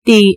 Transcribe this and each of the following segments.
第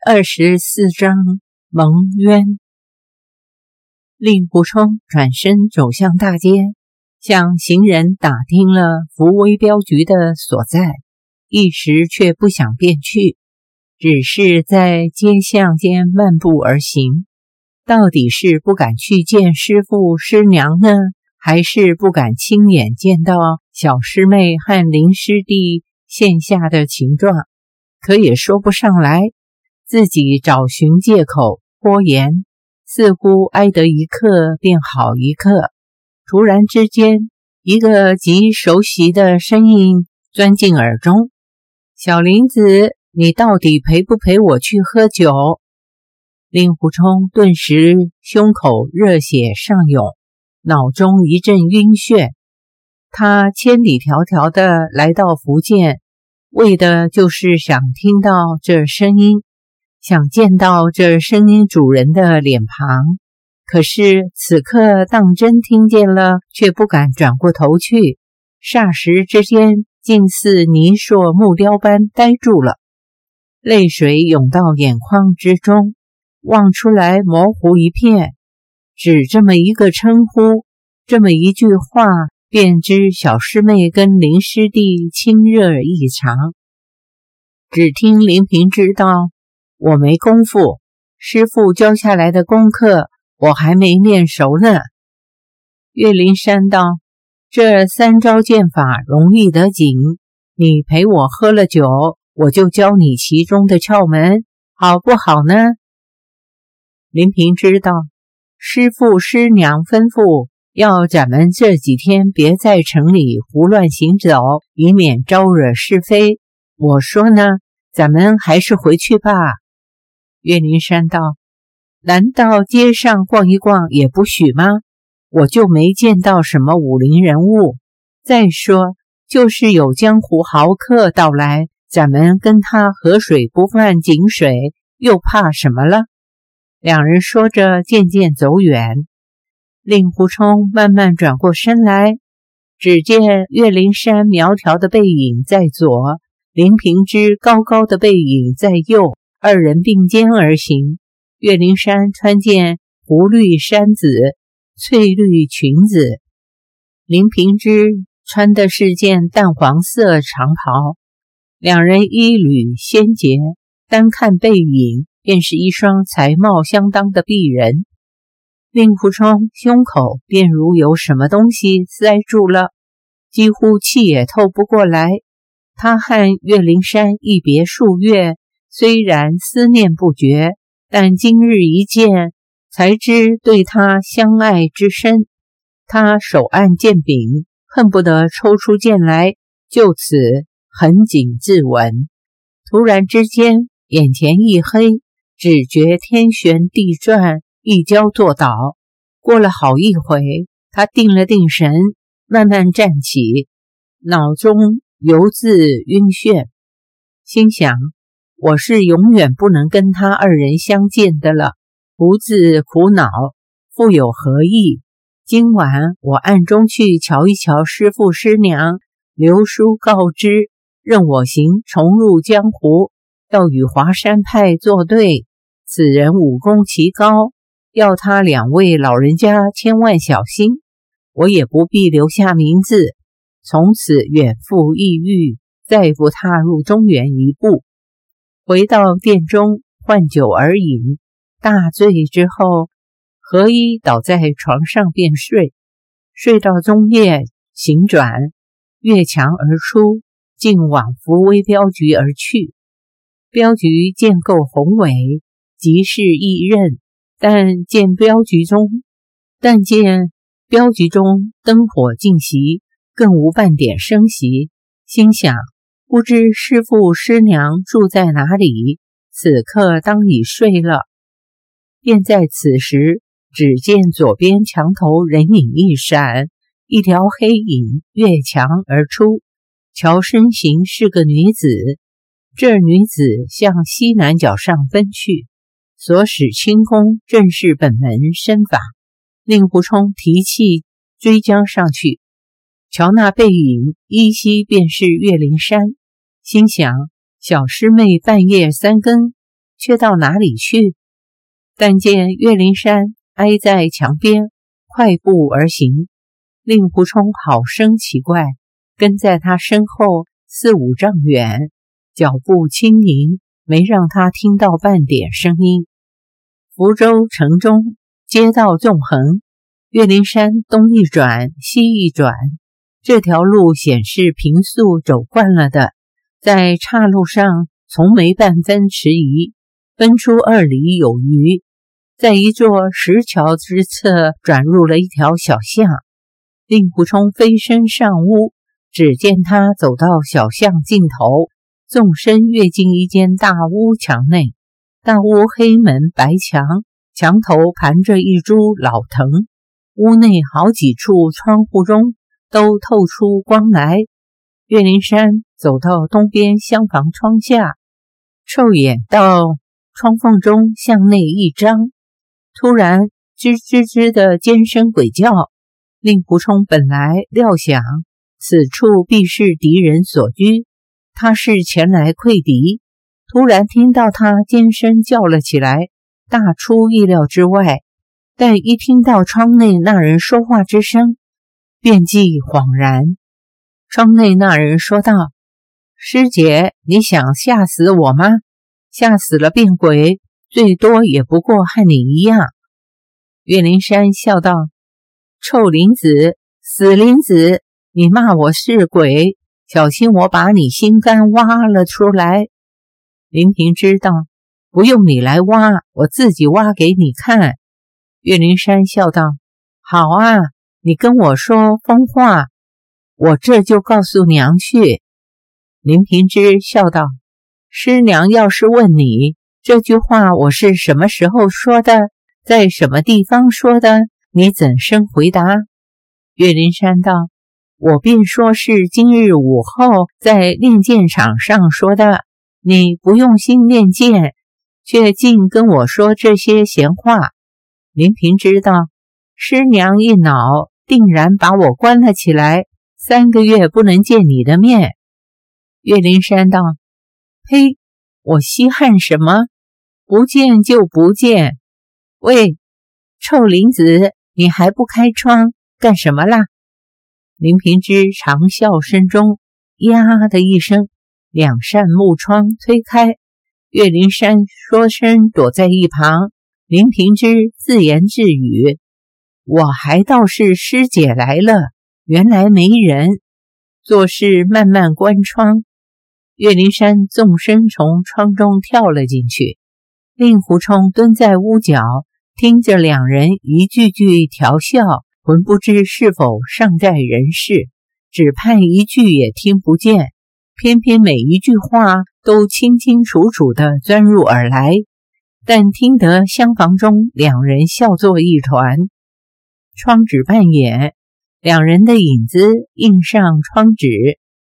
24章蒙冤。令狐冲转身走向大街，向行人打听了福威镖局的所在，一时却不想便去，只是在街巷间漫步而行。到底是不敢去见师父师娘呢，还是不敢亲眼见到小师妹和林师弟现下的情状，可也说不上来。自己找寻借口拖延，似乎挨得一刻便好一刻。突然之间，一个极熟悉的声音钻进耳中：小林子，你到底陪不陪我去喝酒？令狐冲顿时胸口热血上涌，脑中一阵晕眩。他千里迢迢地来到福建，为的就是想听到这声音，想见到这声音主人的脸庞。可是此刻当真听见了，却不敢转过头去，霎时之间竟似泥塑木雕般呆住了，泪水涌到眼眶之中，望出来模糊一片。只这么一个称呼，这么一句话，便知小师妹跟林师弟亲热异常。只听林平知道，我没功夫，师父教下来的功课我还没练熟呢。岳灵珊道：这三招剑法容易得紧，你陪我喝了酒，我就教你其中的窍门，好不好呢？林平知道，师父师娘吩咐要咱们这几天别在城里胡乱行走，以免招惹是非。我说呢，咱们还是回去吧。岳灵珊道：难道街上逛一逛也不许吗？我就没见到什么武林人物。再说，就是有江湖豪客到来，咱们跟他河水不犯井水，又怕什么了？两人说着渐渐走远。令狐冲慢慢转过身来，只见岳灵珊苗条的背影在左，林平之高高的背影在右，二人并肩而行。岳灵珊穿件湖绿衫子，翠绿裙子，林平之穿的是件淡黄色长袍，两人衣履纤洁，单看背影便是一双才貌相当的璧人。令狐冲胸口便如有什么东西塞住了，几乎气也透不过来。他和岳灵珊一别数月，虽然思念不绝，但今日一见，才知对他相爱之深。他手按剑柄，恨不得抽出剑来，就此横颈自刎。突然之间，眼前一黑，只觉天旋地转，一跤坐倒。过了好一回，他定了定神，慢慢站起，脑中犹自晕眩，心想：我是永远不能跟他二人相见的了，不自苦恼，复有何意？今晚我暗中去瞧一瞧师父师娘，留书告知，任我行重入江湖，要与华山派作对。此人武功奇高，要他两位老人家千万小心，我也不必留下名字，从此远赴异域，再不踏入中原一步。回到店中换酒而饮，大醉之后，合衣倒在床上便睡，睡到中夜，醒转，越墙而出，竟往福威镖局而去。镖局建构宏伟，极是异任，但见镖局中灯火尽熄，更无半点声息，心想不知师父师娘住在哪里，此刻当已睡了。便在此时，只见左边墙头人影一闪，一条黑影越墙而出，瞧身形是个女子。这女子向西南角上奔去，所使轻功正是本门身法。令狐冲提气追将上去，瞧那背影，依稀便是岳灵珊，心想小师妹半夜三更却到哪里去？但见岳灵珊挨在墙边，快步而行。令狐冲好生奇怪，跟在他身后4、5丈远，脚步轻盈，没让他听到半点声音。福州城中街道纵横，岳灵珊东一转西一转，这条路显是平素走惯了的，在岔路上从没半分迟疑，奔出2里有余，在一座石桥之侧转入了一条小巷。令狐冲飞身上屋，只见他走到小巷尽头，纵身跃进一间大屋墙内。大屋黑门白墙，墙头盘着一株老藤，屋内好几处窗户中都透出光来。岳灵珊走到东边厢房窗下，凑眼到窗缝中向内一张，突然吱吱吱的尖声鬼叫。令狐冲本来料想此处必是敌人所居，他是前来溃敌，突然听到他尖声叫了起来，大出意料之外。但一听到窗内那人说话之声，便即恍然。窗内那人说道：“师姐，你想吓死我吗？吓死了变鬼，最多也不过和你一样。”岳灵珊笑道：“臭灵子，死灵子，你骂我是鬼，小心我把你心肝挖了出来。”林平知道，不用你来挖，我自己挖给你看。岳灵珊笑道：“好啊，你跟我说疯话，我这就告诉娘去。”林平之笑道：“师娘要是问你，这句话我是什么时候说的，在什么地方说的，你怎生回答？”岳灵珊道：“我便说是今日午后在练剑场上说的，你不用心练剑，却竟跟我说这些闲话。”林平知道，师娘一恼，定然把我关了起来，3个月不能见你的面。岳灵珊道：“呸，我稀罕什么？不见就不见。喂，臭灵子，你还不开窗干什么啦？”林平之长啸声中，呀的一声，2扇木窗推开，岳灵珊说声躲在一旁。林平之自言自语：“我还倒是师姐来了，原来没人。”做事慢慢关窗。岳灵珊纵身从窗中跳了进去，令狐冲蹲在屋角，听着2人一句句调笑，浑不知是否尚在人世，只盼一句也听不见，偏偏每一句话都清清楚楚地钻入耳来。但听得厢房中2人笑作一团。窗纸半掩，2人的影子映上窗纸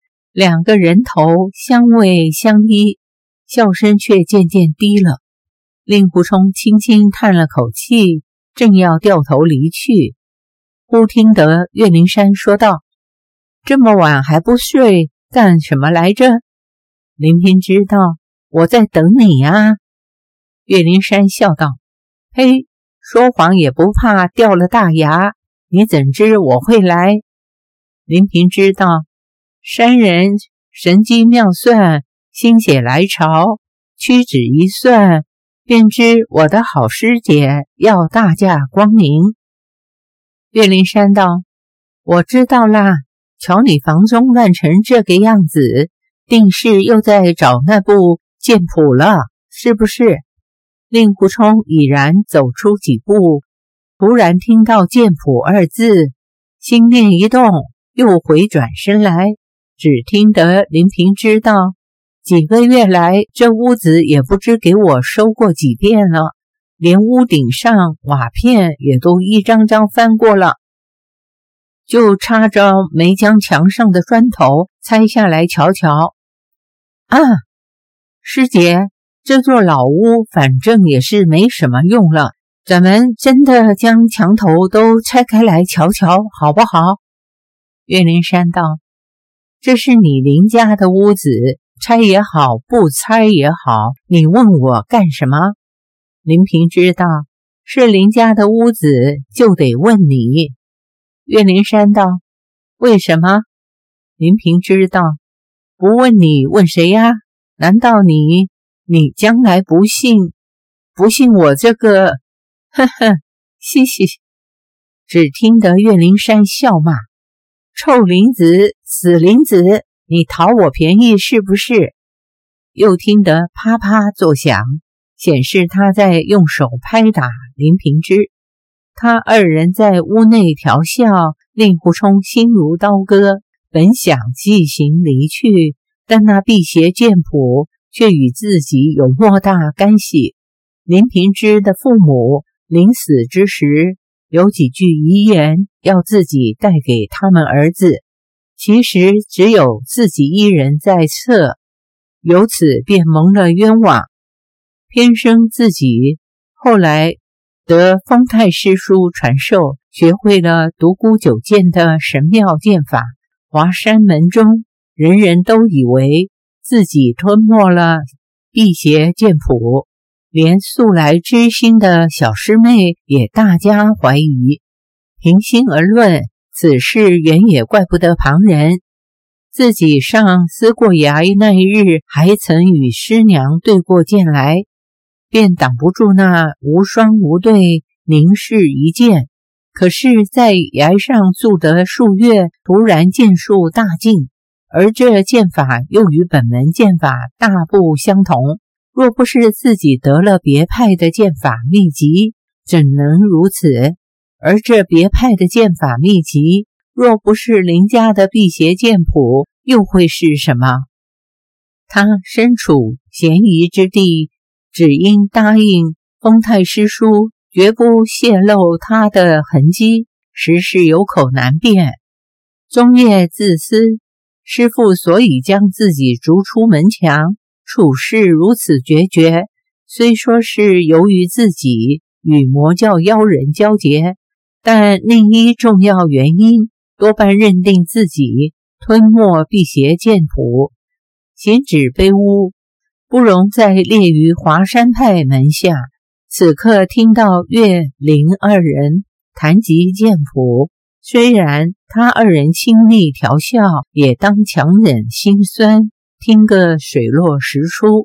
，2个人头相偎相依，笑声却渐渐低了。令狐冲轻轻叹了口气，正要掉头离去，忽听得岳灵珊说道：“这么晚还不睡，干什么来着？”林平知道：“我在等你呀。”岳灵珊笑道：“嘿，说谎也不怕掉了大牙，你怎知我会来？”林平知道，山人神机妙算，心血来潮，屈指一算，便知我的好师姐要大驾光临。岳灵珊道：“我知道啦，瞧你房中乱成这个样子，定是又在找那部剑谱了，是不是？”令狐冲已然走出几步，突然听到剑谱2字，心念一动，又回转身来，只听得林平知道，几个月来这屋子也不知给我收过几遍了，连屋顶上瓦片也都一张张翻过了，就差着没将墙上的砖头拆下来瞧瞧。啊，师姐，这座老屋反正也是没什么用了，咱们真的将墙头都拆开来瞧瞧好不好？岳灵珊道：“这是你林家的屋子， 猜也好，不猜也好，你问我干什么？林平知道是林家的屋子，就得问你。岳灵珊道：为什么？林平知道，不问你问谁呀？难道你将来不信我这个？呵呵，嘻嘻。只听得岳灵珊笑骂：臭林子，死林子，你讨我便宜是不是？又听得啪啪作响，显示他在用手拍打林平之。他二人在屋内调笑，令狐冲心如刀割，本想即行离去，但那辟邪剑谱却与自己有莫大干系。林平之的父母临死之时有几句遗言要自己带给他们儿子，其实只有自己一人在册，由此便蒙了冤枉。偏生自己后来得丰太师叔传授，学会了独孤九剑的神妙剑法，华山门中人人都以为自己吞没了辟邪剑谱，连素来知心的小师妹也大加怀疑。平心而论，此事原也怪不得旁人。自己上思过崖那一日，还曾与师娘对过剑来，便挡不住那无双无对凝视一剑。可是在崖上住得数月，突然剑术大进，而这剑法又与本门剑法大不相同，若不是自己得了别派的剑法秘籍，怎能如此？而这别派的剑法秘籍，若不是林家的辟邪剑谱，又会是什么？他身处嫌疑之地，只因答应丰太师叔绝不泄露他的痕迹，实是有口难辩。终夜自思，师父所以将自己逐出门墙，处事如此决绝，虽说是由于自己与魔教妖人交结，但另一重要原因多半认定自己吞没辟邪剑谱，行止卑污，不容再列于华山派门下。此刻听到岳灵二人谈及剑谱，虽然他二人亲密调笑，也当强忍心酸，听个水落石出。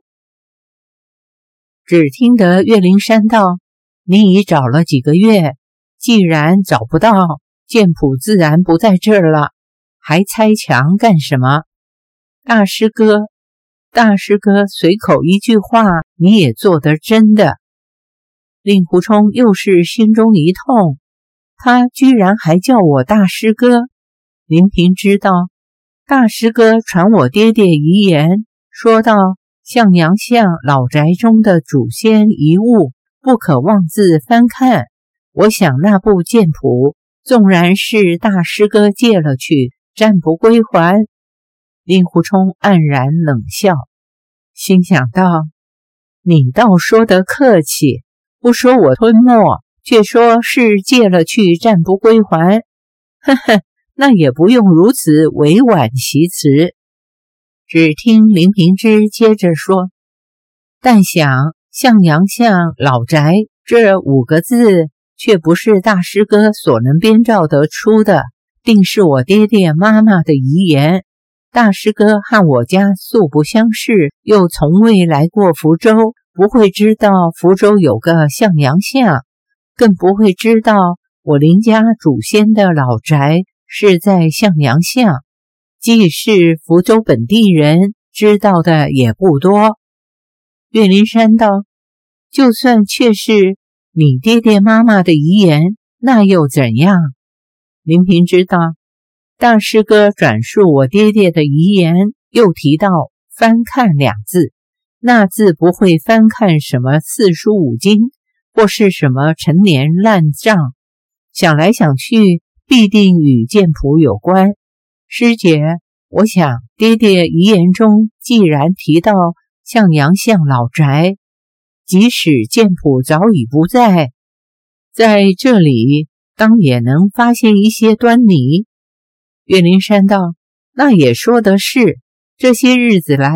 只听得岳灵珊道：你已找了几个月，既然找不到，剑谱自然不在这儿了，还猜墙干什么？大师哥随口一句话，你也做得真的。令狐冲又是心中一痛，他居然还叫我大师哥。林平知道大师哥传我爹爹遗言，说道向阳巷老宅中的祖先遗物不可妄自翻看，我想那部剑谱纵然是大师哥借了去，暂不归还。令狐冲黯然冷笑，心想道：你倒说得客气，不说我吞没，却说是借了去，暂不归还。呵呵，那也不用如此委婉其辞。只听林平之接着说：但想向阳巷老宅这5个字，却不是大师哥所能编造得出的，定是我爹爹妈妈的遗言。大师哥和我家素不相识，又从未来过福州，不会知道福州有个向阳巷，更不会知道我林家祖先的老宅是在向阳巷。即是福州本地人，知道的也不多。岳灵珊道：就算确是你爹爹妈妈的遗言，那又怎样？林平知道大师哥转述我爹爹的遗言，又提到翻看2字，那字不会翻看什么四书五经，或是什么陈年烂账，想来想去必定与剑谱有关。师姐，我想爹爹遗言中既然提到向阳巷老宅，即使剑谱早已不在，在这里当也能发现一些端倪。岳灵珊道：那也说的是，这些日子来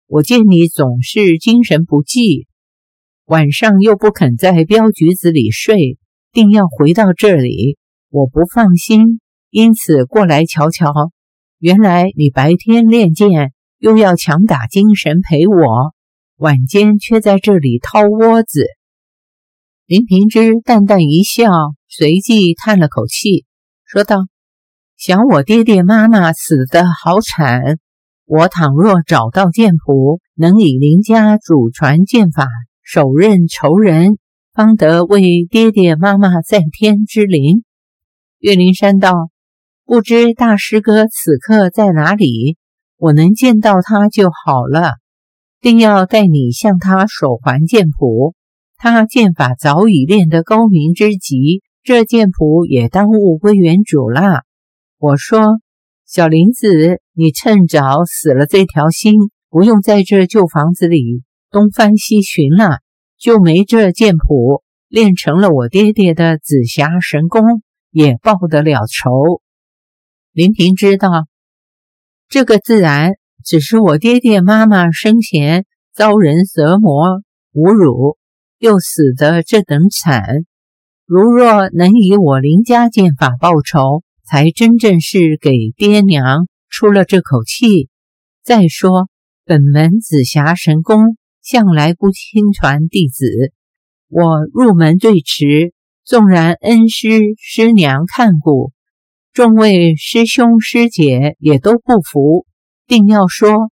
我见你总是精神不济，晚上又不肯在镖局子里睡，定要回到这里，我不放心，因此过来瞧瞧。原来你白天练剑，又要强打精神陪我，晚间却在这里掏窝子。林平之淡淡一笑，随即叹了口气，说道：想我爹爹妈妈死得好惨，我倘若找到剑谱，能以林家祖传剑法手刃仇人，方得为爹爹妈妈在天之灵。岳灵珊道：不知大师哥此刻在哪里？我能见到他就好了，定要带你向他手还剑谱。他剑法早已练得高明之极，这剑谱也当务归原主了。我说，小林子，你趁早死了这条心，不用在这旧房子里东翻西寻了，就没这剑谱，练成了我爹爹的紫霞神功，也报得了仇。林平知道，这个自然只是我爹爹妈妈生前遭人折磨侮辱，又死得这等惨，如若能以我林家剑法报仇，才真正是给爹娘出了这口气。再说本门紫霞神功向来不亲传弟子，我入门最迟，纵然恩师师娘看顾，众位师兄师姐也都不服，定要说。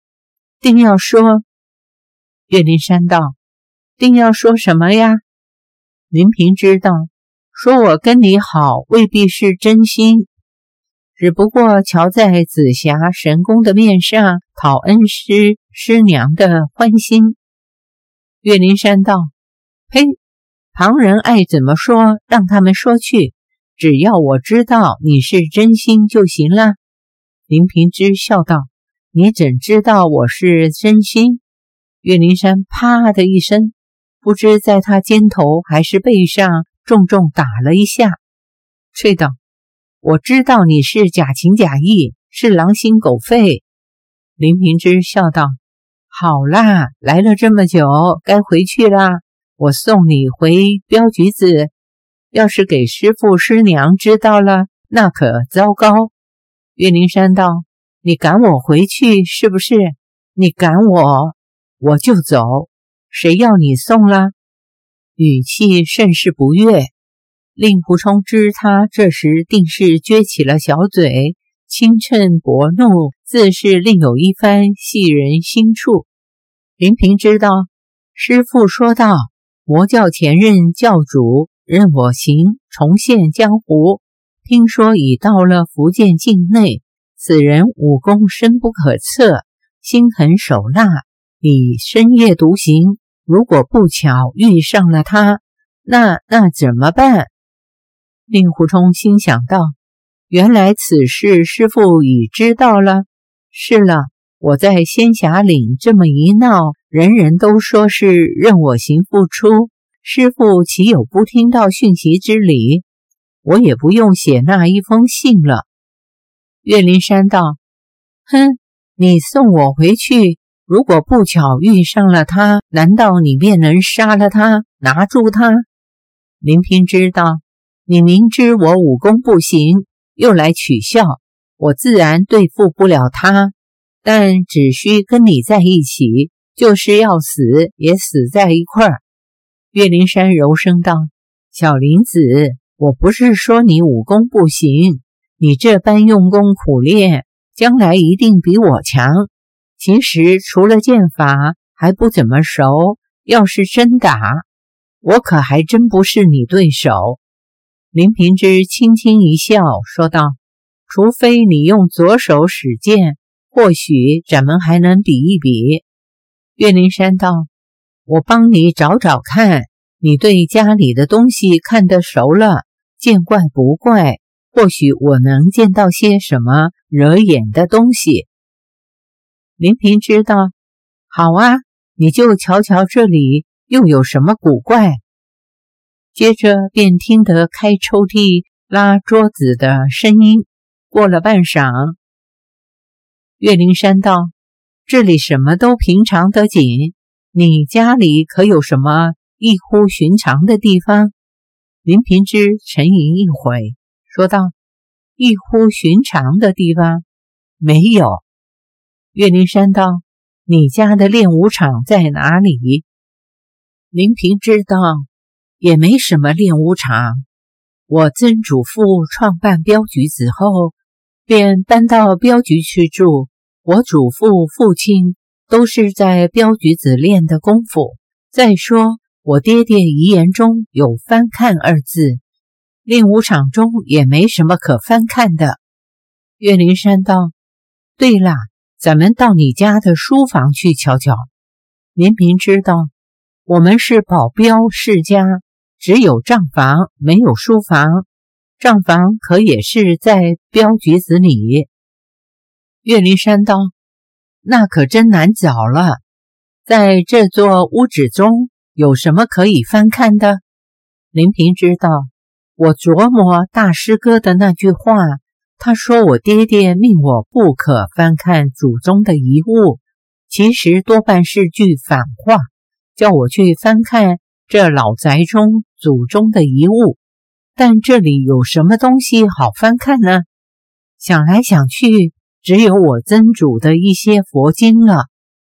岳灵珊道：定要说什么呀？林平知道，说我跟你好未必是真心，只不过瞧在紫霞神功的面上讨恩师师娘的欢心。岳灵珊道：呸，旁人爱怎么说让他们说去，只要我知道你是真心就行了。林平之笑道：你怎知道我是真心？岳灵珊啪的一声，不知在他肩头还是背上重重打了一下，啐道：我知道你是假情假意，是狼心狗肺。林平之笑道：好啦，来了这么久，该回去啦，我送你回镖局子，要是给师父师娘知道了，那可糟糕。岳灵珊道：你赶我回去是不是？你赶我就走，谁要你送了？语气甚是不悦，令狐冲知他这时定是撅起了小嘴，轻嗔薄怒，自是另有一番戏人心处。林平知道，师父说道：魔教前任教主任我行重现江湖，听说已到了福建境内，此人武功深不可测，心狠手辣，已深夜独行，如果不巧遇上了他，那怎么办？令狐冲心想道：原来此事师父已知道了。是了，我在仙霞岭这么一闹，人人都说是任我行复出，师父岂有不听到讯息之理？我也不用写那一封信了。岳灵珊道：哼，你送我回去，如果不巧遇上了他，难道你便能杀了他，拿住他？林平知道，你明知我武功不行，又来取笑，我自然对付不了他，但只需跟你在一起，就是要死也死在一块儿。岳灵珊柔声道：小林子，我不是说你武功不行，你这般用功苦练，将来一定比我强。其实除了剑法还不怎么熟，要是真打，我可还真不是你对手。林平之轻轻一笑，说道：除非你用左手使剑，或许咱们还能比一比。岳灵珊道：我帮你找找看，你对家里的东西看得熟了，见怪不怪，或许我能见到些什么惹眼的东西。林平知道，好啊，你就瞧瞧这里又有什么古怪。接着便听得开抽屉拉桌子的声音。过了半晌，岳灵珊道： 这里什么都平常得紧，你家里可有什么异乎寻常的地方？林平之沉吟一会，说道：异乎寻常的地方没有。岳灵珊道：你家的练武场在哪里？林平之道：也没什么练武场，我曾祖父创办镖局子后，便搬到镖局去住。我祖父、父亲都是在镖局子练的功夫。再说，我爹爹遗言中有翻看二字，练武场中也没什么可翻看的。岳灵珊道：对啦，咱们到你家的书房去瞧瞧。林平之道：我们是保镖世家，只有账房没有书房，账房可也是在镖局子里。岳灵珊道：那可真难找了，在这座屋子中有什么可以翻看的？林平之道：我琢磨大师哥的那句话，他说我爹爹命我不可翻看祖宗的遗物，其实多半是句反话，叫我去翻看这老宅中祖宗的遗物。但这里有什么东西好翻看呢？想来想去，只有我曾祖的一些佛经了。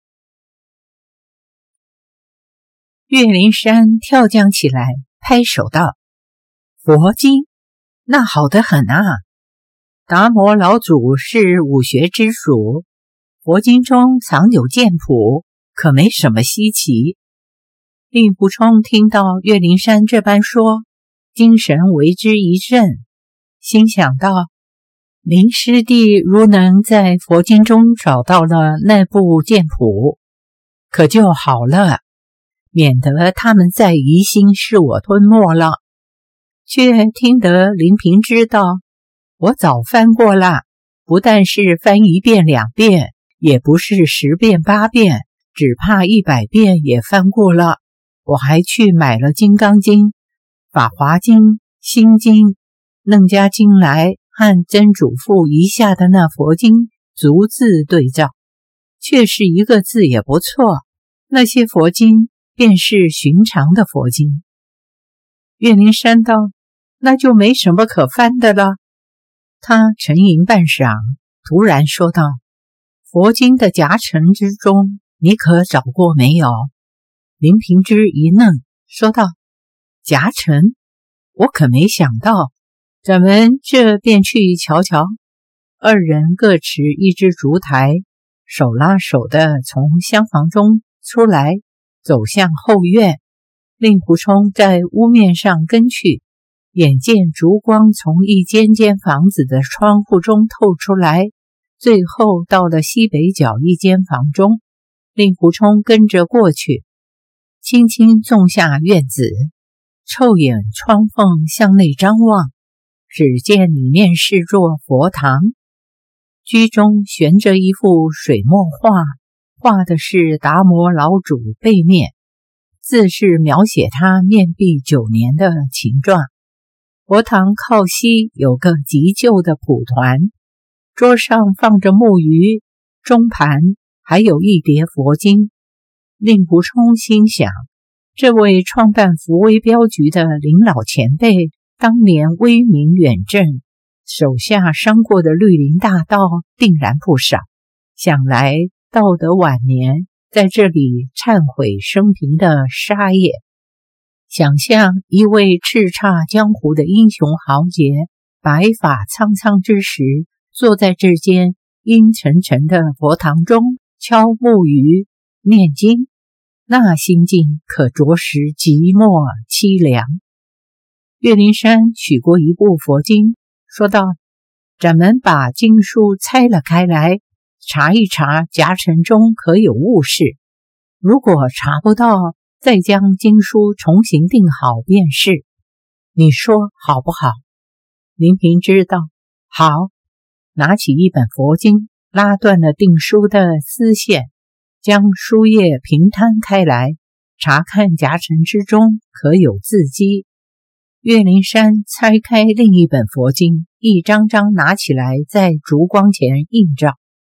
岳灵珊跳将起来，拍手道：佛经，那好得很啊！达摩老祖是武学之属，佛经中藏有剑谱，可没什么稀奇。令狐冲听到岳灵珊这般说，精神为之一振，心想道：林师弟如能在佛经中找到了那部剑谱，可就好了，免得他们再疑心是我吞没了。却听得林平之道：我早翻过了，不但是翻1遍2遍，也不是10遍8遍，只怕100遍也翻过了。我还去买了《金刚经》、《法华经》、《心经》、《楞伽经》来和曾祖父遗下的那佛经逐字对照，确是一个字也不错。那些佛经便是寻常的佛经。岳灵珊道：那就没什么可翻的了。他沉吟半晌，突然说道：佛经的夹层之中，你可找过没有？林平之一愣，说道：夹层？我可没想到，咱们这便去瞧瞧。二人各持一只烛台，手拉手的从厢房中出来，走向后院。令狐冲在屋面上跟去，眼见烛光从一间间房子的窗户中透出来，最后到了西北角一间房中，令狐冲跟着过去，轻轻纵下院子，臭眼窗缝向内张望，只见里面是座佛堂，居中悬着一幅水墨画，画的是达摩老祖背面，自是描写他面壁9年的情状。佛堂靠西有个极旧的蒲团，桌上放着木鱼、钟盘，还有一叠佛经。令狐冲心想，这位创办福威镖局的林老前辈，当年威名远震，手下伤过的绿林大盗定然不少，想来道德晚年在这里忏悔生平的杀业。想象一位叱咤江湖的英雄豪杰，白发苍苍之时，坐在这间阴沉沉的佛堂中敲木鱼念经，那心境可着实寂寞凄凉。岳灵珊取过一部佛经，说道：咱们把经书拆了开来，查一查夹层中可有物事，如果查不到，再将经书重新订好便是。你说好不好？林平知道好，拿起一本佛经，拉断了订书的丝线，将书页平摊开来，查看夹层之中可有字迹。岳灵珊拆开另一本佛经，一张张拿起来在烛光前映照，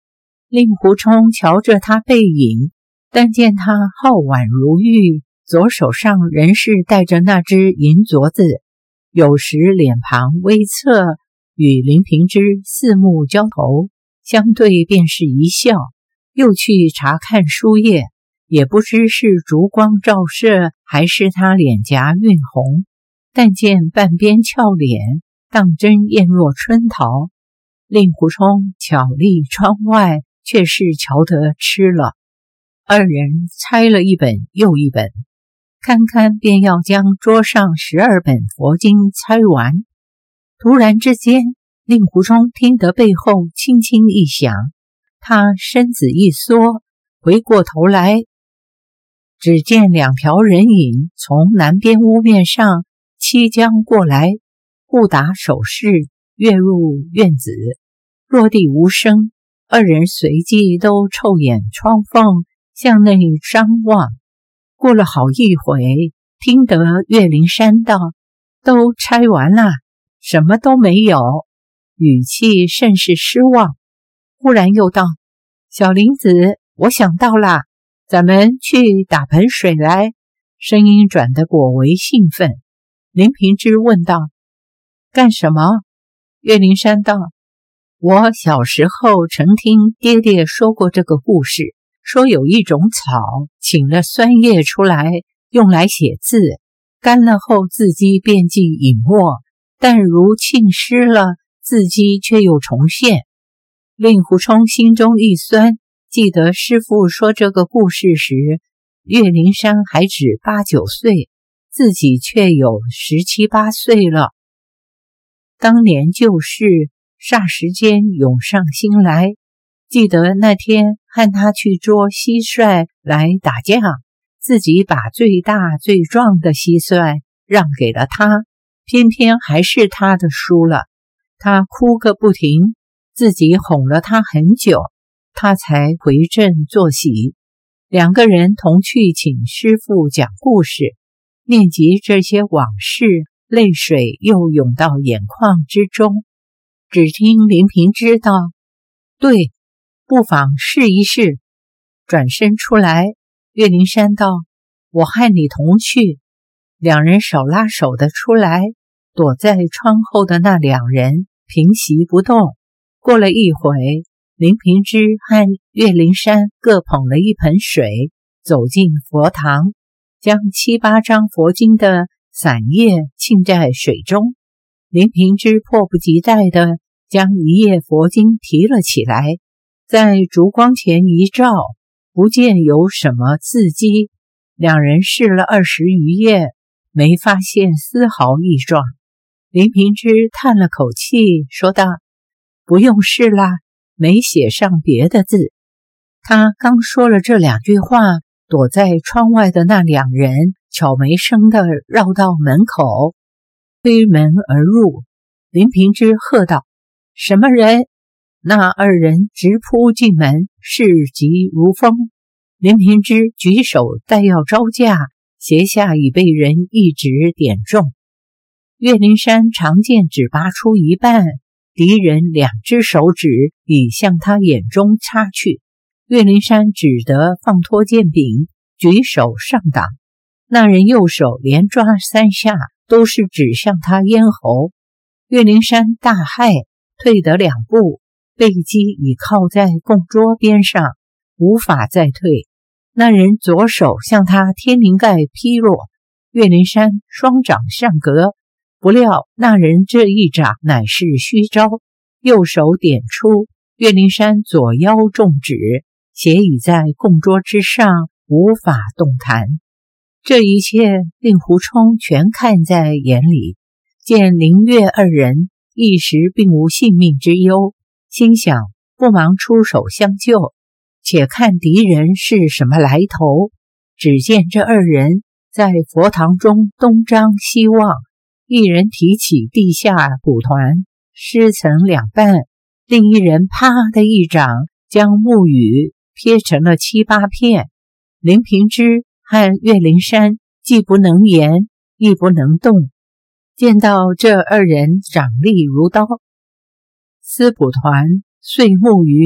令狐冲瞧着他背影，但见他皓腕如玉，左手上仍是戴着那只银镯子，有时脸庞微侧，与林平之四目交投，相对便是一笑，又去查看书页，也不知是烛光照射，还是他脸颊晕红，但见半边俏脸，当真艳若春桃。令狐冲巧立窗外，却是瞧得痴了。二人拆了一本又一本，堪堪便要将桌上12本佛经拆完。突然之间，令狐冲听得背后轻轻一响，他身子一缩，回过头来，只见2条人影从南边屋面上欺将过来，互打手势，跃入院子，落地无声。二人随即都臭眼窗缝向内张望。过了好一会，听得岳灵珊道：“都拆完了，什么都没有。”语气甚是失望。忽然又道：“小林子，我想到了，咱们去打盆水来。”声音转得颇为兴奋。林平之问道：“干什么？”岳灵珊道：“我小时候曾听爹爹说过这个故事，说有一种草，请了酸叶出来，用来写字，干了后字迹便即隐没，但如浸湿了，字迹却又重现。”令狐冲心中一酸，记得师父说这个故事时，岳灵珊还只8、9岁，自己却有17、18岁了。当年旧事霎时间涌上心来，记得那天和他去捉蟋蟀来打架，自己把最大最壮的蟋蟀让给了他，偏偏还是他的输了。他哭个不停，自己哄了他很久，他才回正坐喜。2个人同去请师父讲故事，念及这些往事，泪水又涌到眼眶之中。只听林平之道：“对，不妨试一试。”转身出来，岳灵珊道：“我和你同去。”2人手拉手的出来，躲在窗后的那2人平息不动。过了一会，林平之和岳灵珊各捧了一盆水，走进佛堂，将7、8张佛经的散页浸在水中。林平之迫不及待地将一页佛经提了起来，在烛光前一照，不见有什么字迹。2人试了20余页，没发现丝毫异状。林平之叹了口气，说道：“不用试啦，没写上别的字。”他刚说了这2句话，躲在窗外的那2人悄没声地绕到门口，推门而入。林平之喝道：“什么人？”那2人直扑进门，势急如风。林平之举手待要招架，鞋下已被人一指点中。岳灵珊长剑只拔出一半，敌人2只手指已向他眼中插去。岳灵珊只得放脱剑柄，举手上挡。那人右手连抓3下，都是指向他咽喉。岳灵珊大骇，退得2步，背脊已靠在供桌边上，无法再退。那人左手向他天灵盖劈落，岳灵珊双掌相隔，不料那人这一掌乃是虚招，右手点出，岳灵珊左腰中指，斜倚在供桌之上，无法动弹。这一切令狐冲全看在眼里，见林岳2人一时并无性命之忧，心想不忙出手相救，且看敌人是什么来头。只见这2人在佛堂中东张西望，一人提起地下蒲团，撕成2半，另一人啪的一掌将木鱼撇成了7、8片。林平之和岳灵珊既不能言，亦不能动。见到这2人掌利如刀，撕蒲团、碎木鱼，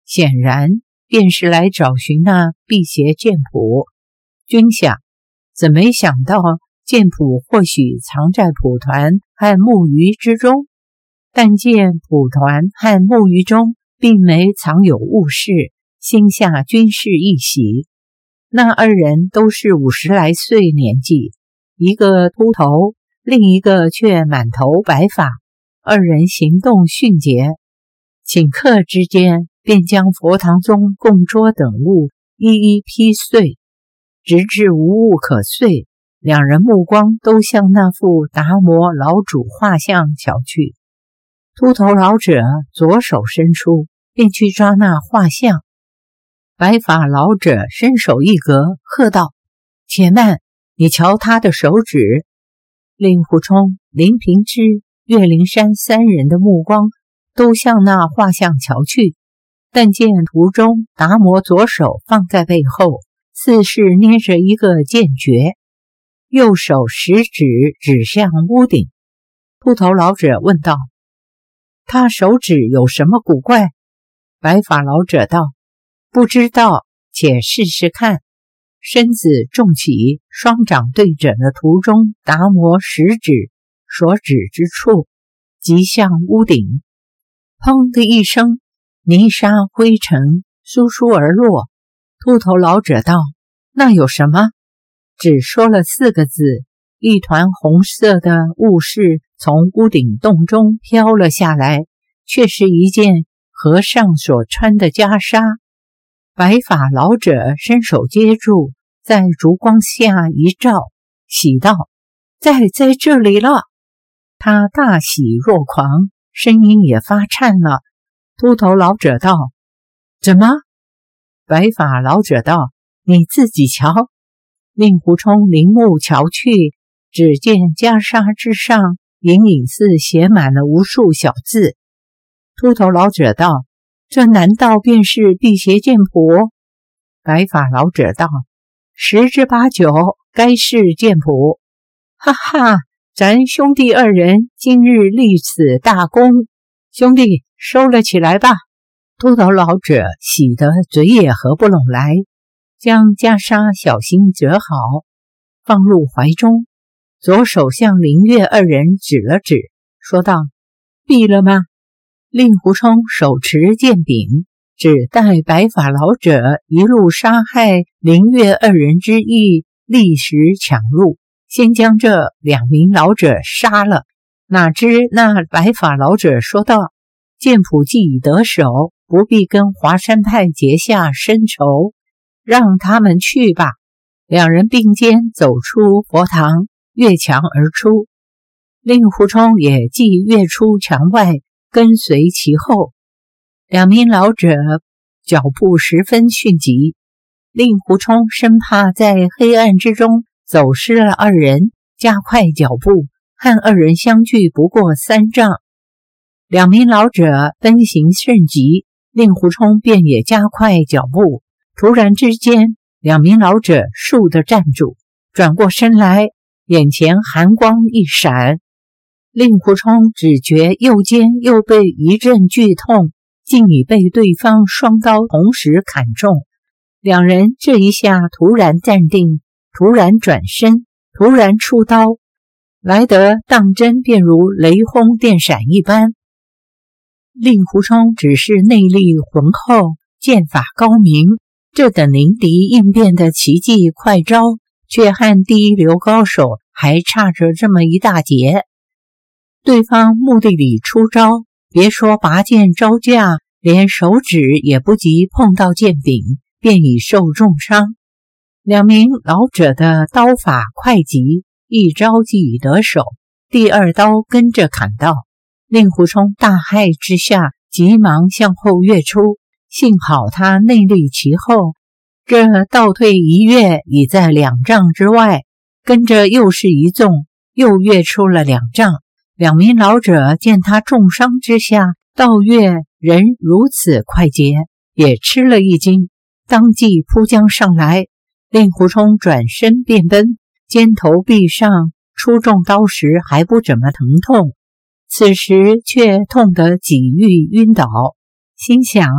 显然便是来找寻那辟邪剑谱。君想，怎没想到剑谱或许藏在蒲团和木鱼之中？但见蒲团和木鱼中并没藏有物事，心下均是一喜。那二人都是50来岁年纪，一个秃头，另一个却满头白发，二人行动迅捷。顷刻之间，便将佛堂中供桌等物一一劈碎，直至无物可碎。两人目光都向那幅达摩老主画像瞧去。秃头老者左手伸出，便去抓那画像。白发老者伸手一格，喝道：“且慢，你瞧他的手指。”令狐冲、林平之、岳灵珊三人的目光都向那画像瞧去，但见图中达摩左手放在背后，似是捏着一个剑诀，右手食指指向屋顶。秃头老者问道：“他手指有什么古怪？”白发老者道：“不知道，且试试看。”身子重起，双掌对准了图中达摩食指所指之处，即向屋顶。砰的一声，泥沙灰尘簌簌而落。秃头老者道：“那有什么？”只说了4个字，一团红色的雾势从屋顶洞中飘了下来，却是一件和尚所穿的袈裟。白发老者伸手接住，在烛光下一照，喜道：“在这里了！”他大喜若狂，声音也发颤了。秃头老者道：“怎么？”白发老者道：“你自己瞧。”令狐冲凝目瞧去，只见袈裟之上隐隐似写满了无数小字。秃头老者道：“这难道便是辟邪剑谱？”白发老者道：“10之8九，该是剑谱。”哈哈，咱兄弟二人今日立此大功，兄弟收了起来吧。秃头老者喜得嘴也合不拢来，将袈裟小心折好，放入怀中，左手向林月二人指了指，说道：“毙了吗？”令狐冲手持剑柄，只待白发老者一路杀害林月二人之意，立时抢入，先将这2名老者杀了。哪知那白发老者说道：“剑谱既已得手，不必跟华山派结下深仇，让他们去吧。”两人并肩走出佛堂，越墙而出。令狐冲也即跃出墙外，跟随其后。2名老者脚步十分迅疾，令狐冲生怕在黑暗之中走失了二人，加快脚步，和二人相距不过3丈。2名老者奔行甚急，令狐冲便也加快脚步。突然之间，2名老者倏地站住，转过身来，眼前寒光一闪。令狐冲只觉右肩又被一阵剧痛，竟已被对方双刀同时砍中。两人这一下突然站定，突然转身，突然出刀，来得当真便如雷轰电闪一般。令狐冲只是内力浑厚，剑法高明，这等临敌应变的奇技快招，却和第一流高手还差着这么一大截。对方目的里出招，别说拔剑招架，连手指也不及碰到剑柄，便已受重伤。2名老者的刀法快急，一招即已得手，第2刀跟着砍到。令狐冲大骇之下，急忙向后跃出，幸好他内力其后，这倒退一跃已在2丈之外，跟着又是一纵，又跃出了2丈。2名老者见他重伤之下倒跃人如此快捷，也吃了一惊，当即扑将上来。令狐冲转身便奔，肩头臂上出重刀时还不怎么疼痛，此时却痛得几欲晕倒，心想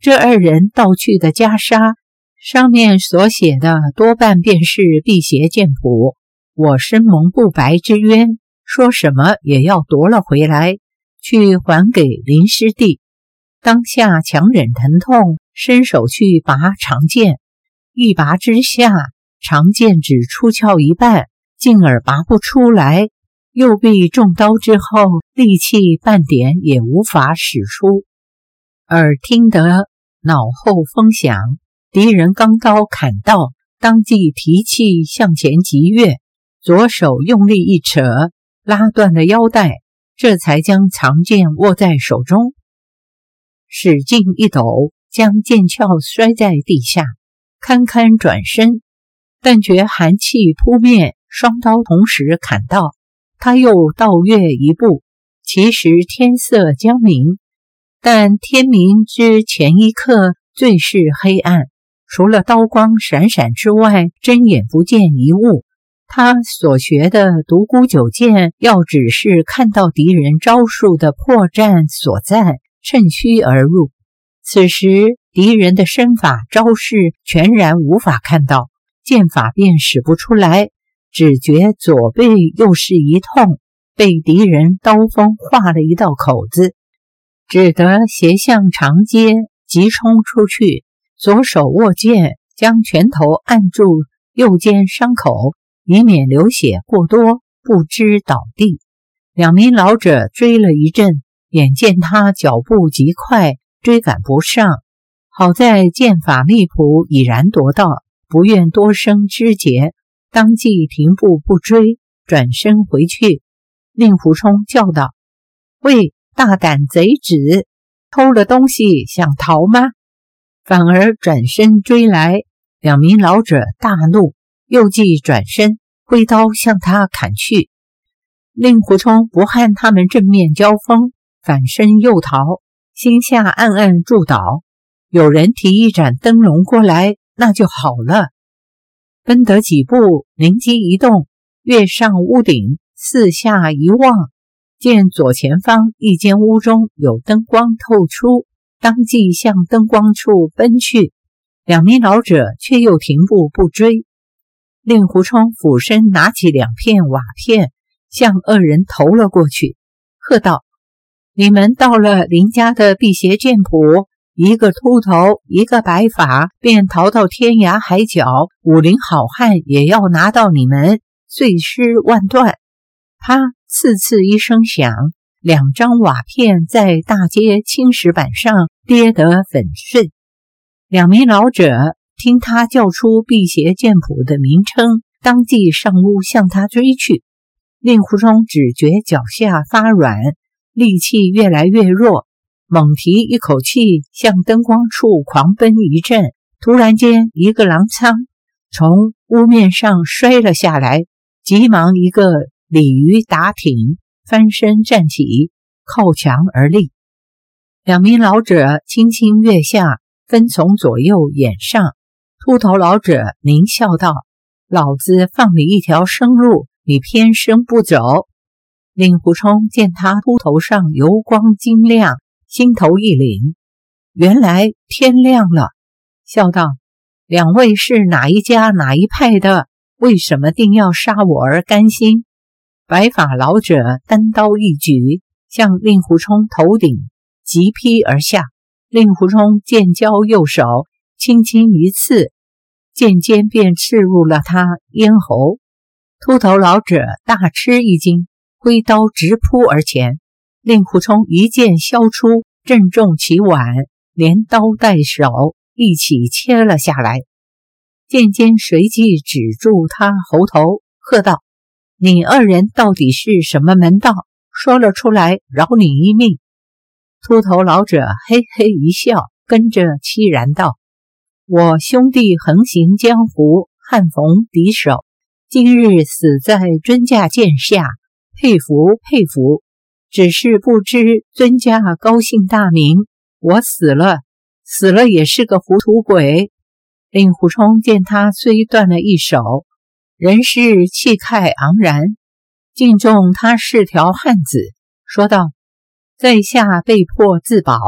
这二人盗去的袈裟，上面所写的多半便是辟邪剑谱。我深蒙不白之冤，说什么也要夺了回来，去还给林师弟。当下强忍疼痛，伸手去拔长剑，一拔之下，长剑只出鞘一半，进而拔不出来。右臂中刀之后，力气半点也无法使出。耳听得脑后风响，敌人钢刀砍到，当即提气向前急跃，左手用力一扯，拉断了腰带，这才将长剑握在手中，使劲一抖，将剑鞘摔在地下，堪堪转身，但觉寒气扑面，双刀同时砍到，他又倒跃一步。其实天色将明，但天明之前一刻最是黑暗，除了刀光闪闪之外，睁眼不见一物。他所学的独孤九剑，要只是看到敌人招数的破绽所在，趁虚而入。此时敌人的身法招式全然无法看到，剑法便使不出来，只觉左背又是一痛，被敌人刀锋划了一道口子，只得斜向长街急冲出去，左手握剑，将拳头按住右肩伤口，以免流血过多，不知倒地。两名老者追了一阵，眼见他脚步极快，追赶不上，好在剑法密谱已然夺到，不愿多生枝节，当即停步不追，转身回去。令狐冲叫道：喂，大胆贼子，偷了东西想逃吗？反而转身追来。两名老者大怒，又即转身挥刀向他砍去。令狐冲不和他们正面交锋，反身又逃，心下暗暗祝祷，有人提一盏灯笼过来，那就好了。奔得几步，灵机一动，跃上屋顶，四下一望，见左前方一间屋中有灯光透出，当即向灯光处奔去。两名老者却又停步不追。令狐冲俯身拿起2片瓦片，向二人投了过去，喝道：你们盗了林家的辟邪剑谱，一个秃头，一个白发，便逃到天涯海角，武林好汉也要拿到你们，碎尸万段。啪，刺刺一声响，2张瓦片在大街青石板上跌得粉碎。两名老者听他叫出辟邪剑谱的名称，当即上屋向他追去。令狐冲只觉脚下发软，力气越来越弱，猛提一口气向灯光处狂奔一阵，突然间一个踉跄，从屋面上摔了下来，急忙一个鲤鱼打挺，翻身站起，靠墙而立。两名老者轻轻跃下，分从左右掩上。秃头老者狞笑道：老子放你一条生路，你偏生不走。令狐冲见他秃头上油光晶亮，心头一凛，原来天亮了，笑道：两位是哪一家哪一派的？为什么定要杀我而甘心？白发老者单刀一举，向令狐冲头顶急劈而下。令狐冲剑交右手，轻轻一刺，剑尖便刺入了他咽喉。秃头老者大吃一惊，挥刀直扑而前。令狐冲一剑削出，正中其腕，连刀带手一起切了下来。剑尖随即指住他喉头，喝道：你二人到底是什么门道？说了出来，饶你一命。秃头老者嘿嘿一笑，跟着凄然道：我兄弟横行江湖，汉逢敌手，今日死在尊驾剑下，佩服佩服。只是不知尊驾高姓大名，我死了也是个糊涂鬼。令狐冲见他虽断了一手，仍是气概昂然，敬重他是条汉子，说道：在下被迫自保，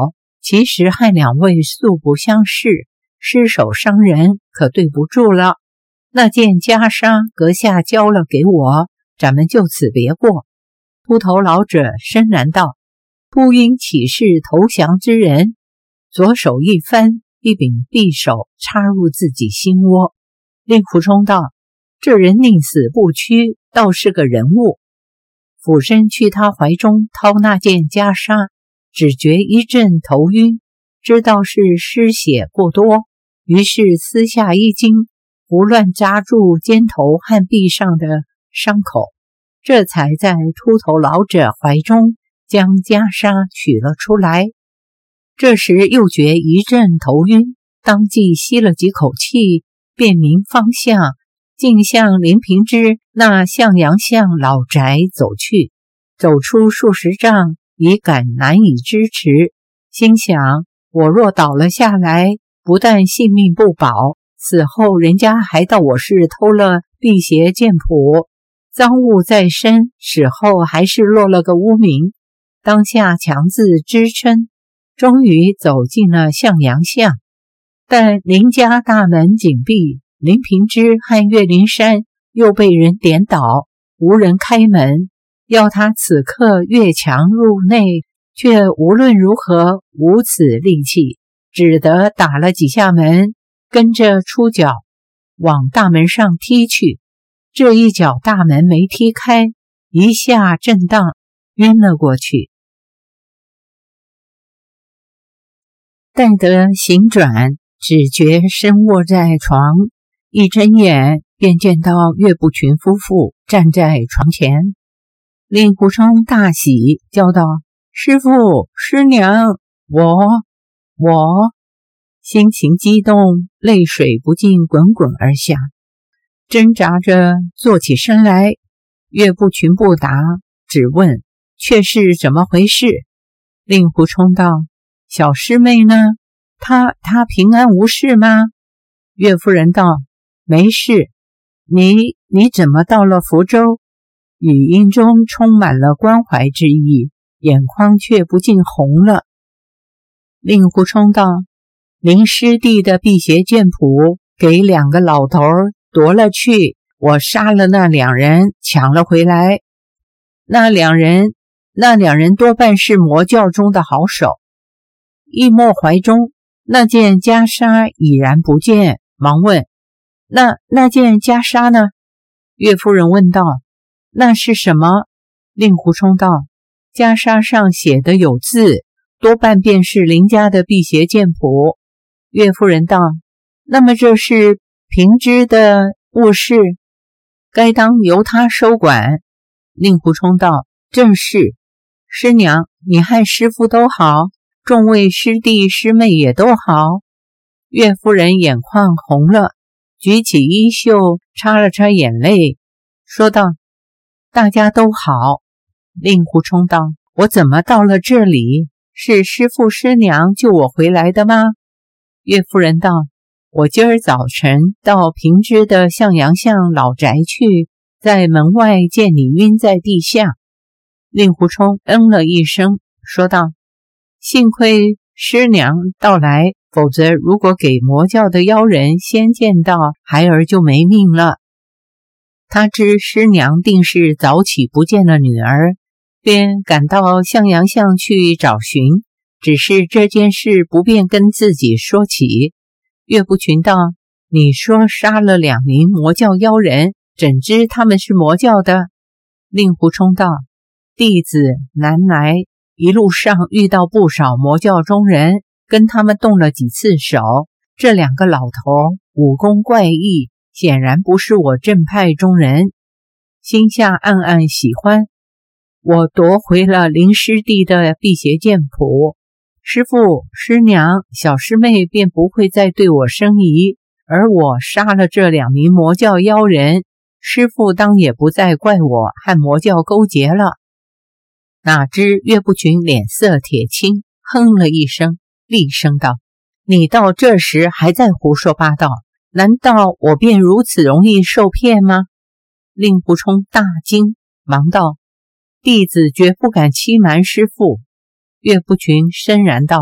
其实和两位素不相识，失手伤人，可对不住了。那件袈裟阁下交了给我，咱们就此别过。”秃头老者深然道：“不应岂是投降之人。”左手一翻，一柄匕首插入自己心窝。令狐冲道：“这人宁死不屈，倒是个人物。”俯身去他怀中掏那件袈裟，只觉一阵头晕，知道是失血过多，于是撕下衣襟，胡乱扎住肩头和臂上的伤口，这才在秃头老者怀中将袈裟取了出来。这时又觉一阵头晕，当即吸了几口气，辨明方向，竟向林平之那向阳巷老宅走去。走出数十丈，已感难以支持，心想：我若倒了下来，不但性命不保，此后人家还道我是偷了辟邪剑谱，赃物在身，死后还是落了个污名。当下强自支撑，终于走进了向阳巷。但林家大门紧闭，林平之和岳灵珊又被人点倒，无人开门，要他此刻越墙入内，却无论如何无此力气，只得打了几下门，跟着出脚往大门上踢去。这一脚大门没踢开，一下震荡，晕了过去。待得醒转，只觉身卧在床，一睁眼便见到岳不群夫妇站在床前。令狐冲大喜，叫道：“师父师娘，我！”心情激动，泪水不禁滚滚而下，挣扎着坐起身来。岳不群不答，只问：“却是怎么回事？”令狐冲道：“小师妹呢？她平安无事吗？”岳夫人道：“没事。你怎么到了福州？”语音中充满了关怀之意，眼眶却不禁红了。令狐冲道：“林师弟的辟邪剑谱给两个老头夺了去，我杀了那两人，抢了回来。那两人多半是魔教中的好手。”一摸怀中，那件袈裟已然不见，忙问：“那件袈裟呢？”岳夫人问道：“那是什么？”令狐冲道：“袈裟上写的有字，多半便是林家的辟邪剑谱。”岳夫人道：“那么这是平之的物事，该当由他收管。”令狐冲道：“正是。师娘，你和师父都好，众位师弟师妹也都好。”岳夫人眼眶红了，举起衣袖擦了擦眼泪，说道：“大家都好。”令狐冲道：“我怎么到了这里？是师父师娘救我回来的吗？”岳夫人道：“我今儿早晨到平之的向阳巷老宅去，在门外见你晕在地下。”令狐冲嗯了一声，说道：“幸亏师娘到来，否则如果给魔教的妖人先见到，孩儿就没命了。”他知师娘定是早起不见了女儿，便赶到向阳巷去找寻，只是这件事不便跟自己说起。岳不群道：“你说杀了2名魔教妖人，怎知他们是魔教的？”令狐冲道：“弟子南来，一路上遇到不少魔教中人，跟他们动了几次手。这2个老头武功怪异，显然不是我正派中人，心下暗暗喜欢。我夺回了林师弟的辟邪剑谱，师父师娘小师妹便不会再对我生疑，而我杀了这2名魔教妖人，师父当也不再怪我和魔教勾结了。”哪知岳不群脸色铁青，哼了一声，厉声道：“你到这时还在胡说八道，难道我便如此容易受骗吗？”令狐冲大惊，忙道：“弟子绝不敢欺瞒师父。”岳不群深然道：“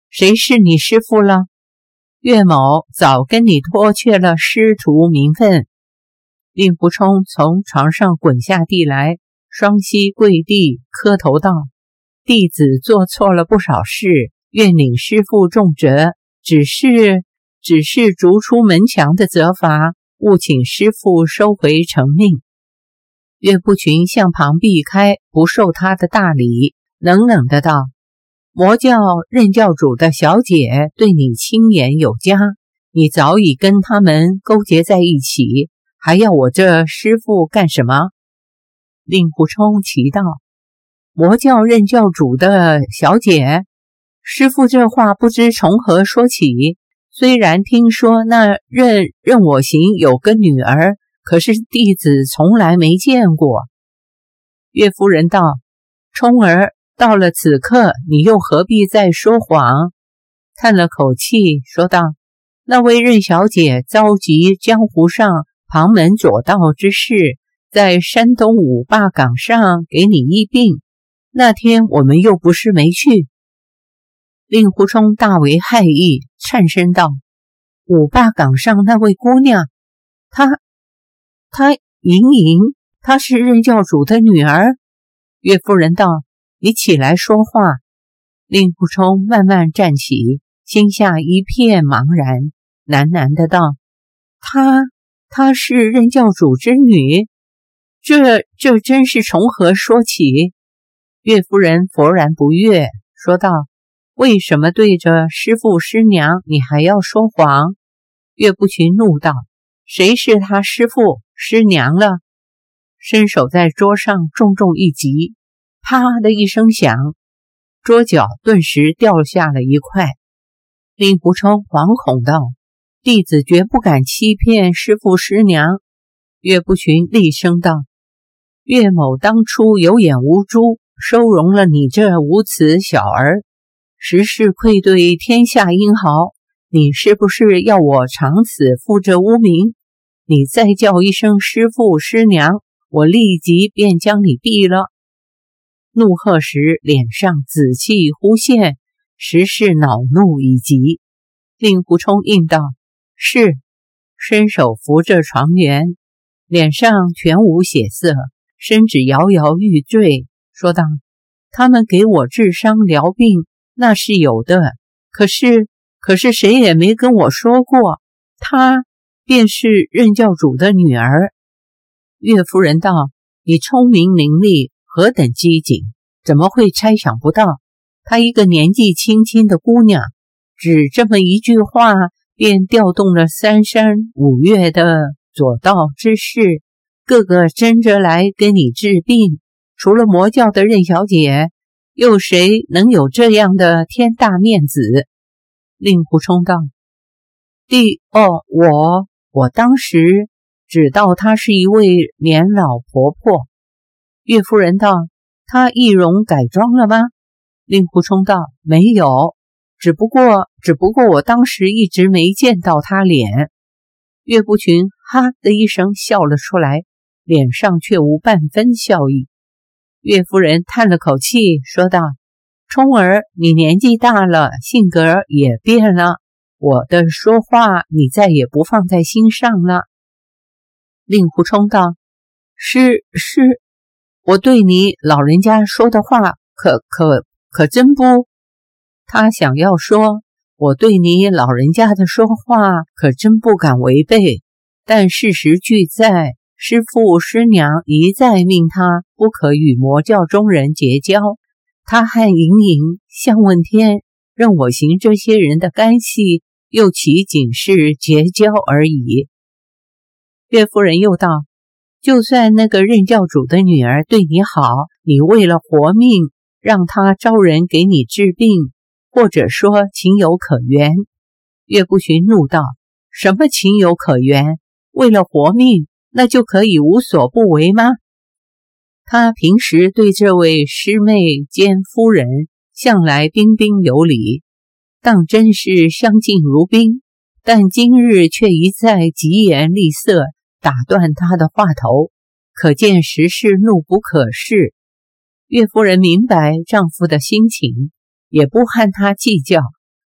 谁是你师父了？岳某早跟你脱却了师徒名分。令狐冲从床上滚下地来，双膝跪地磕头道：弟子做错了不少事，愿领师父重责，只是逐出门墙的责罚，务请师父收回成命。岳不群向旁避开，不受他的大礼，冷冷的道：魔教任教主的小姐对你亲言有加，你早已跟他们勾结在一起，还要我这师父干什么？令狐冲奇道：魔教任教主的小姐？师父这话不知从何说起，虽然听说那任我行有个女儿，可是弟子从来没见过。岳夫人道：冲儿，到了此刻，你又何必再说谎？叹了口气说道：那位任小姐召集江湖上旁门左道之事，在山东五霸岗上给你医病，那天我们又不是没去。令狐冲大为骇异，颤声道：五霸岗上那位姑娘，她莹莹，她是任教主的女儿。岳夫人道：你起来说话。令狐冲慢慢站起，心下一片茫然，喃喃的道：她是任教主之女？这真是从何说起？岳夫人勃然不悦，说道：为什么对着师父师娘你还要说谎？岳不群怒道：谁是他师父师娘了？伸手在桌上重重一击，啪的一声响，桌角顿时掉下了一块。令狐冲惶恐道：弟子绝不敢欺骗师父师娘。岳不群厉声道：岳某当初有眼无珠，收容了你这无耻小儿，实是愧对天下英豪，你是不是要我长此负这污名？你再叫一声师父师娘，我立即便将你毙了。怒喝时脸上紫气忽现，实是恼怒已极。令狐冲应道：是。伸手扶着床沿，脸上全无血色，身子摇摇欲坠，说道：他们给我治伤疗病那是有的，可是谁也没跟我说过她便是任教主的女儿。岳夫人道：你聪明伶俐，何等机警，怎么会猜想不到她一个年纪轻轻的姑娘，只这么一句话便调动了三山五岳的左道之士，个个争着来跟你治病，除了魔教的任小姐，又谁能有这样的天大面子？令狐冲道：我当时只道她是一位年老婆婆。岳夫人道：她易容改装了吗？令狐冲道：没有，只不过我当时一直没见到她脸。岳不群哈的一声笑了出来，脸上却无半分笑意。岳夫人叹了口气说道：冲儿，你年纪大了，性格也变了，我的说话你再也不放在心上了。令狐冲道：是，我对你老人家说的话可真不。他想要说我对你老人家的说话可真不敢违背，但事实俱在，师父师娘一再命他不可与魔教中人结交，他和莹莹、向问天、任我行这些人的干系又岂仅是结交而已。岳夫人又道：就算那个任教主的女儿对你好，你为了活命让她招人给你治病，或者说情有可原。岳不群怒道：什么情有可原？为了活命，那就可以无所不为吗？他平时对这位师妹兼夫人向来彬彬有礼，当真是相敬如宾，但今日却一再疾言厉色，打断他的话头，可见实是怒不可遏。岳夫人明白丈夫的心情，也不和他计较，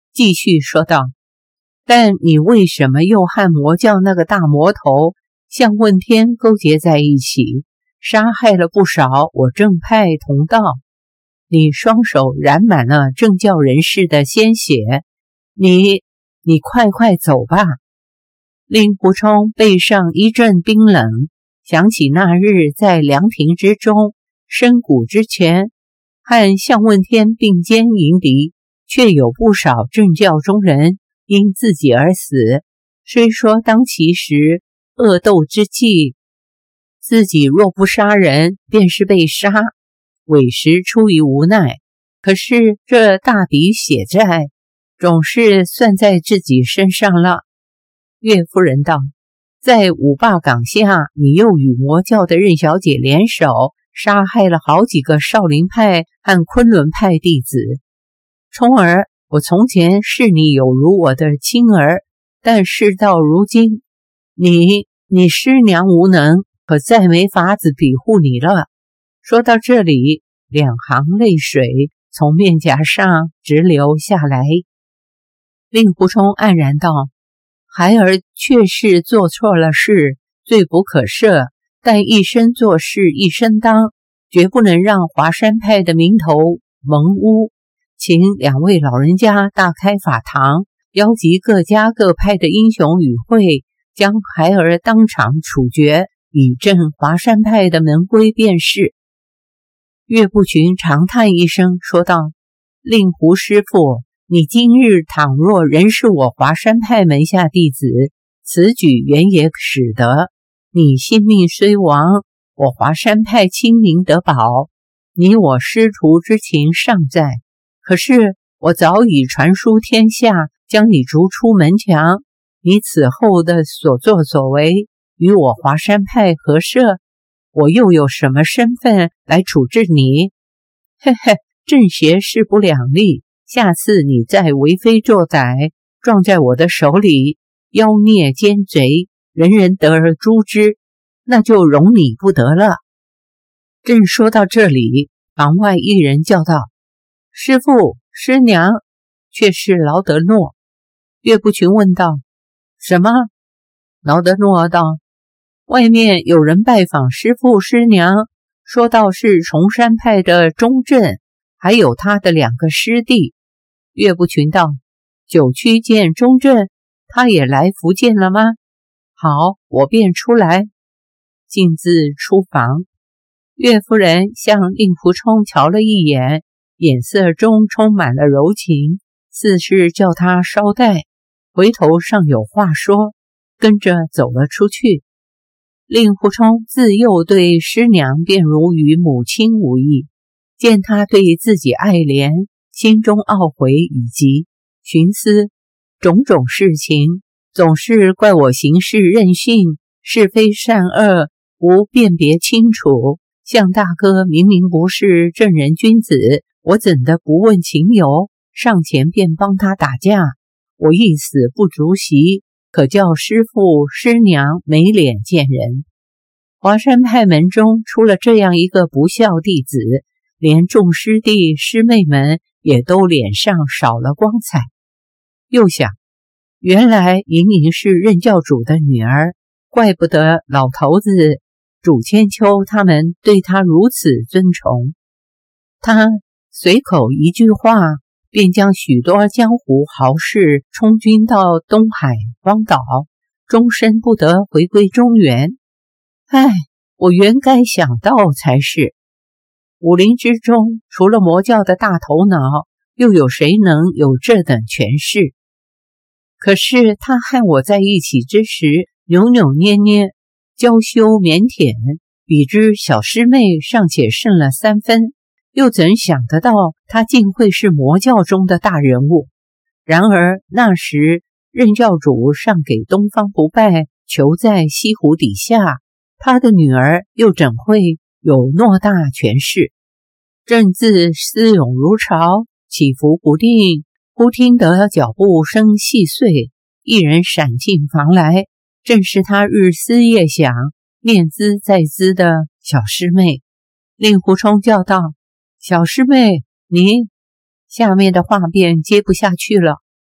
继续说道：但你为什么又和魔教那个大魔头向问天勾结在一起，杀害了不少我正派同道？你双手染满了正教人士的鲜血，你快走吧！令狐冲背上一阵冰冷，想起那日在凉亭之中深谷之前和向问天并肩迎敌，却有不少正教中人因自己而死。虽说当其时恶斗之际，自己若不杀人便是被杀，委实出于无奈，可是这大笔血债总是算在自己身上了。岳夫人道：在五霸岗下，你又与魔教的任小姐联手，杀害了好几个少林派和昆仑派弟子。冲儿，我从前视你有如我的亲儿，但事到如今，你师娘无能，可再没法子庇护你了。说到这里，两行泪水从面颊上直流下来。令狐冲黯然道：孩儿确是做错了事，罪不可赦，但一生做事一生当，绝不能让华山派的名头蒙污。请两位老人家大开法堂，邀集各家各派的英雄与会，将孩儿当场处决，以正华山派的门规便是。岳不群长叹一声说道：令狐师父，你今日倘若仍是我华山派门下弟子，此举原也使得你性命虽亡，我华山派清明得保，你我师徒之情尚在。可是我早已传书天下，将你逐出门墙，你此后的所作所为与我华山派合涉，我又有什么身份来处置你？嘿嘿，正邪势不两立，下次你再为非作歹，撞在我的手里，妖孽奸贼人人得而诛之，那就容你不得了。正说到这里，房外一人叫道：师父，师娘，却是劳德诺。岳不群问道：什么？劳德诺道：外面有人拜访师父师娘，说道是崇山派的钟镇，还有他的2个师弟。岳不群道：九曲见钟镇，他也来福建了吗？好，我便出来。径自出房。岳夫人向令狐冲瞧了一眼，眼色中充满了柔情，似是叫他稍待，回头尚有话说，跟着走了出去。令狐冲自幼对师娘便如与母亲无异，见他对自己爱怜，心中懊悔以及寻思种种事情，总是怪我行事任性，是非善恶无辨别清楚。向大哥明明不是正人君子，我怎的不问情由，上前便帮他打架？我一死不足惜，可叫师父师娘没脸见人。华山派门中出了这样一个不孝弟子，连众师弟师妹们也都脸上少了光彩。又想，原来莹莹是任教主的女儿，怪不得老头子主千秋他们对他如此尊崇。他随口一句话，便将许多江湖豪士充军到东海荒岛，终身不得回归中原。我原该想到才是。武林之中，除了魔教的大头脑，又有谁能有这等权势？可是他和我在一起之时，扭扭捏捏，娇羞腼腆，比之小师妹尚且胜了3分，又怎想得到他竟会是魔教中的大人物？然而那时任教主尚给东方不败囚在西湖底下，他的女儿又怎会有偌大权势？正自思涌如潮，起伏不定，忽听得脚步声细碎，一人闪进房来，正是他日思夜想、念兹在兹的小师妹。令狐冲叫道：小师妹，你……下面的话便接不下去了。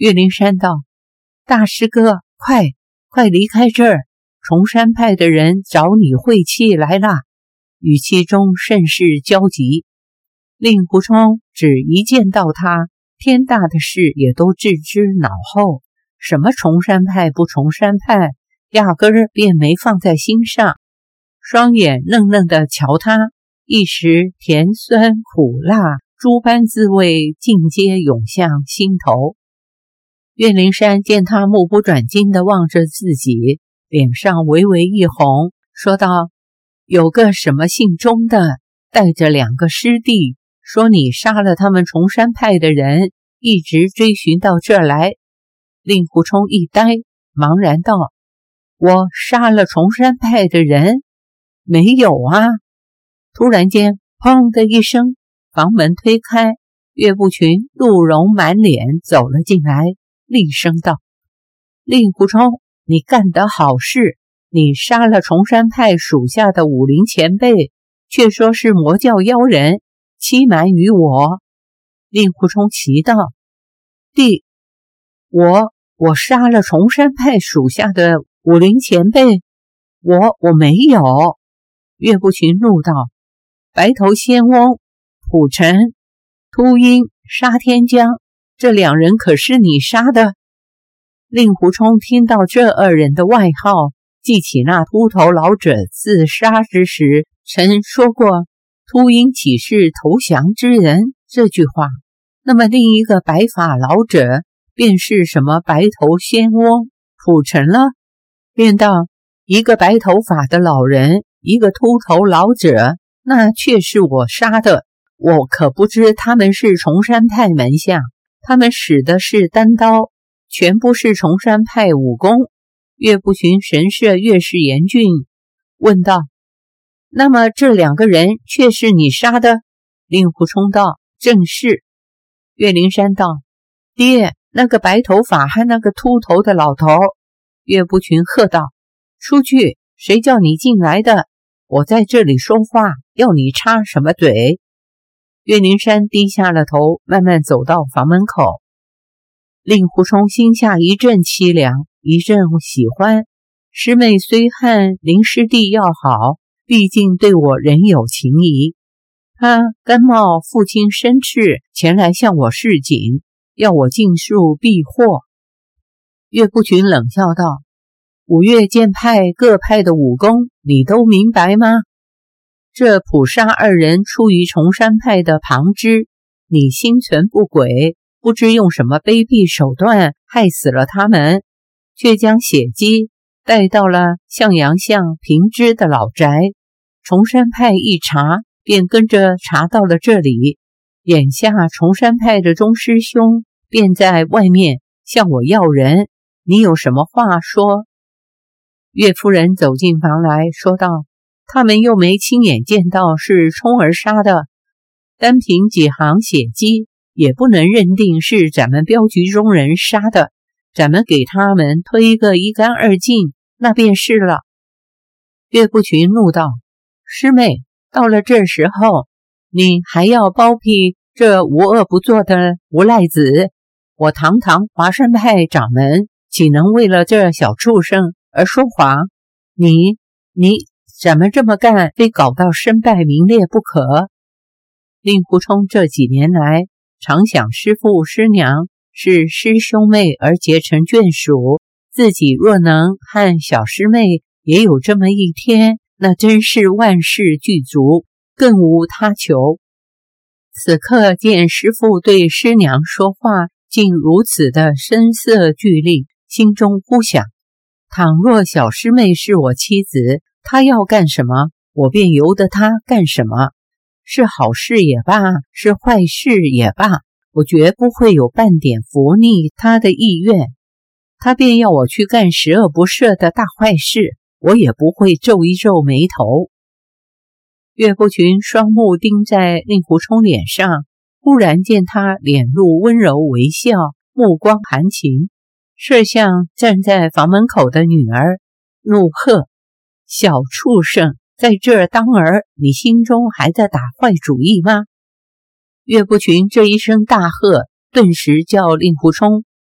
岳灵珊道：大师哥，快离开这儿，崇山派的人找你会气来了，语气中甚是焦急。令狐冲只一见到他，天大的事也都置之脑后，什么崇山派不崇山派，压根儿便没放在心上，双眼愣愣地瞧他，一时甜酸苦辣诸般滋味尽皆涌向心头。岳灵珊见他目不转睛地望着自己，脸上微微一红，说道：有个什么姓钟的带着2个师弟，说你杀了他们崇山派的人，一直追寻到这儿来。令狐冲一呆，茫然道：我杀了崇山派的人？没有啊。突然间砰的一声，房门推开，岳不群怒容满脸走了进来，厉声道：令狐冲，你干得好事，你杀了崇山派属下的武林前辈，却说是魔教妖人，欺瞒于我。令狐冲奇道：弟，我杀了崇山派属下的武林前辈？我没有。岳不群怒道：白头仙翁、蒲城、秃鹰、沙天江，这2人可是你杀的？令狐冲听到这2人的外号，记起那秃头老者自杀之时曾说过秃鹰岂是投降之人这句话，那么另一个白发老者便是什么白头仙翁蒲城了，便道一个白头发的老人，一个秃头老者，那却是我杀的。我可不知他们是崇山派门下，他们使的是单刀，全部是崇山派武功。岳不群神色越是严峻，问道：那么这2个人却是你杀的？令狐冲道：正是。岳灵珊道：爹，那个白头发和那个秃头的老头。岳不群喝道：出去，谁叫你进来的？我在这里说话，要你插什么嘴？岳灵珊低下了头，慢慢走到房门口。令狐冲心下一阵凄凉，一阵喜欢。师妹虽和林师弟要好，毕竟对我仍有情谊。他甘冒父亲身斥前来向我示警，要我尽数避祸。岳不群冷笑道：五岳剑派各派的武功你都明白吗？这捕杀2人出于崇山派的旁支，你心存不轨，不知用什么卑鄙手段害死了他们，却将血迹带到了向阳巷平之的老宅。崇山派一查，便跟着查到了这里。眼下崇山派的钟师兄便在外面向我要人，你有什么话说？岳夫人走进房来说道：他们又没亲眼见到是冲儿杀的，单凭几行血迹也不能认定是咱们镖局中人杀的，咱们给他们推个一干二净，那便是了。岳不群怒道：师妹，到了这时候，你还要包庇这无恶不作的无赖子？我堂堂华山派掌门，岂能为了这小畜生而说谎？你怎么这么干，非搞到身败名裂不可？令狐冲这几年来常想师父师娘是师兄妹而结成眷属，自己若能和小师妹也有这么一天，那真是万事俱足，更无他求。此刻见师父对师娘说话竟如此的声色俱厉，心中忽想：倘若小师妹是我妻子，她要干什么，我便由得她干什么。是好事也罢，是坏事也罢，我绝不会有半点服逆她的意愿。她便要我去干十恶不赦的大坏事，我也不会皱一皱眉头。岳不群双目盯在令狐冲脸上，忽然见他脸露温柔微笑，目光含情，射向站在房门口的女儿，怒喝：小畜生，在这儿当儿，你心中还在打坏主意吗？岳不群这一声大喝，顿时叫令狐冲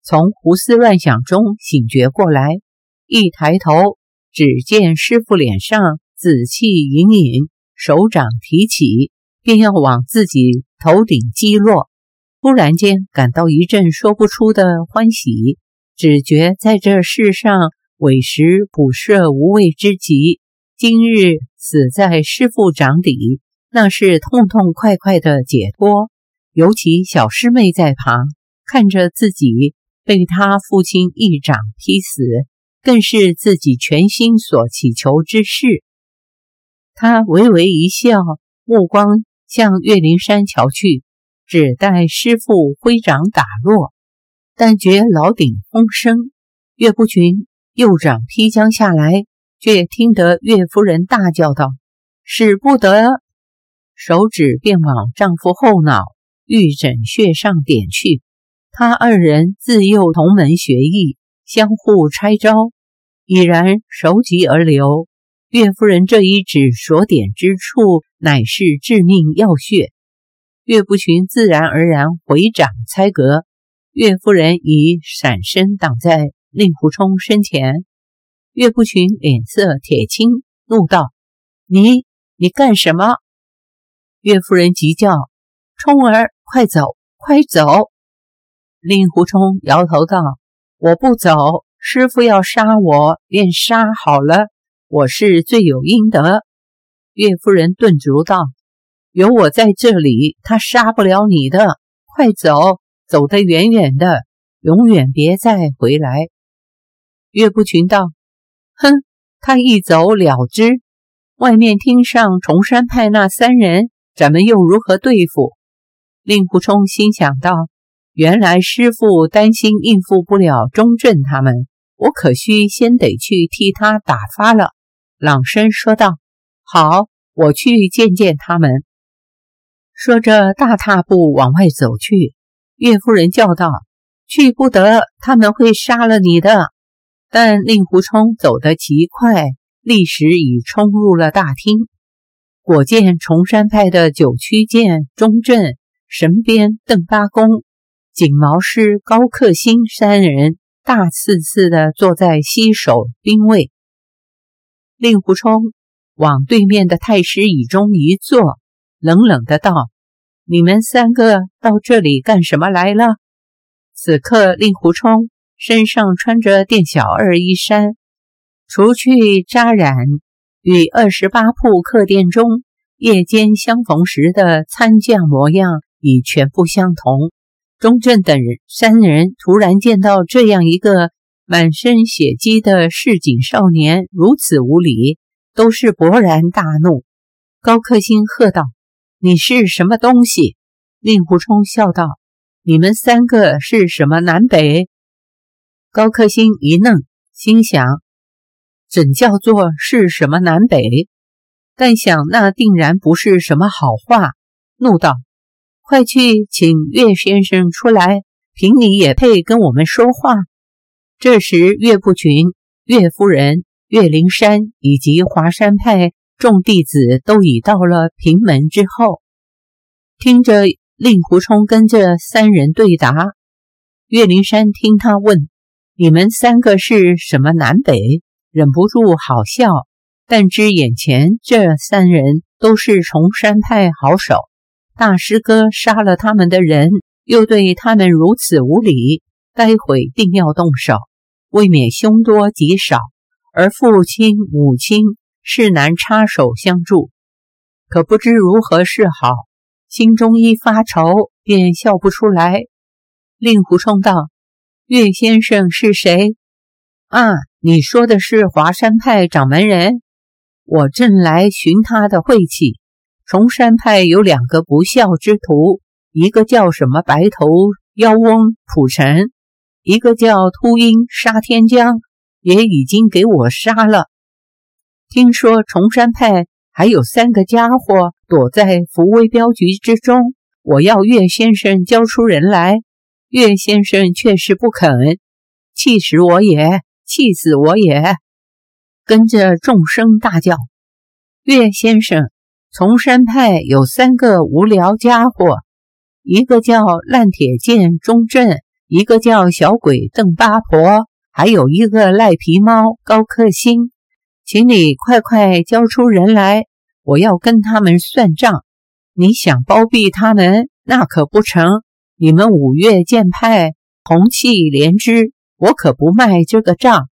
从胡思乱想中醒觉过来，一抬头，只见师父脸上紫气隐隐，手掌提起，便要往自己头顶击落。突然间感到一阵说不出的欢喜，只觉在这世上委实普摄无畏之极，今日死在师父掌底，那是痛痛快快的解脱。尤其小师妹在旁看着自己被他父亲一掌劈死，更是自己全心所祈求之事。他微微一笑，目光向岳灵珊瞧去，只待师父挥掌打落，但觉老顶风声，岳不群右掌劈将下来，却听得岳夫人大叫道：“使不得！”手指便往丈夫后脑玉枕穴上点去。他二人自幼同门学艺，相互拆招，已然熟极而流。岳夫人这一指所点之处，乃是致命要穴。岳不群自然而然回掌猜格，岳夫人已闪身挡在令狐冲身前。岳不群脸色铁青，怒道：“你干什么？”岳夫人急叫：“冲儿，快走，快走！”令狐冲摇头道：“我不走，师父要杀我，便杀好了，我是罪有应得。”岳夫人顿足道：“有我在这里，他杀不了你的，快走，走得远远的，永远别再回来。”岳不群道：“哼，他一走了之，外面厅上崇山派那3人，咱们又如何对付？”令狐冲心想道：“原来师父担心应付不了钟正他们，我可须先得去替他打发了。”朗声说道：“好，我去见见他们。”说着大踏步往外走去。岳夫人叫道：“去不得，他们会杀了你的。”但令狐冲走得极快，立时已冲入了大厅。果见崇山派的九曲剑钟正、神鞭邓八公、锦毛狮高克星3人大刺刺地坐在西首兵位。令狐冲往对面的太师椅中一坐，冷冷的道：“你们3个到这里干什么来了？”此刻令狐冲身上穿着店小二衣衫，除去扎染，与28铺客店中夜间相逢时的参将模样已全不相同。钟正等3人突然见到这样一个满身血迹的市井少年如此无礼，都是勃然大怒。高克星喝道：“你是什么东西？”令狐冲笑道：“你们3个是什么南北？”高克星一愣，心想怎叫做是什么南北，但想那定然不是什么好话，怒道：“快去请岳先生出来，凭你也配跟我们说话？”这时岳不群、岳夫人、岳灵珊以及华山派众弟子都已到了平门之后，听着令狐冲跟这3人对答。岳灵珊听他问：“你们3个是什么南北？”忍不住好笑，但知眼前这3人都是崇山派好手，大师哥杀了他们的人，又对他们如此无礼，待会定要动手，未免凶多吉少，而父亲母亲是难插手相助，可不知如何是好，心中一发愁，便笑不出来。令狐冲道：“岳先生是谁？”“啊，你说的是华山派掌门人，我正来寻他的晦气。崇山派有2个不孝之徒，一个叫什么白头妖翁蒲城，一个叫秃鹰杀天将，也已经给我杀了。听说崇山派还有3个家伙躲在福威镖局之中，我要岳先生交出人来，岳先生却是不肯，气死我也，气死我也！”跟着众声大叫：“岳先生，崇山派有3个无聊家伙，一个叫烂铁剑钟正， 一个叫小鬼邓八婆，还有一个赖皮猫高克星，请你快快交出人来，我要跟他们算账。你想包庇他们，那可不成。你们五岳剑派同气连枝，我可不卖这个账。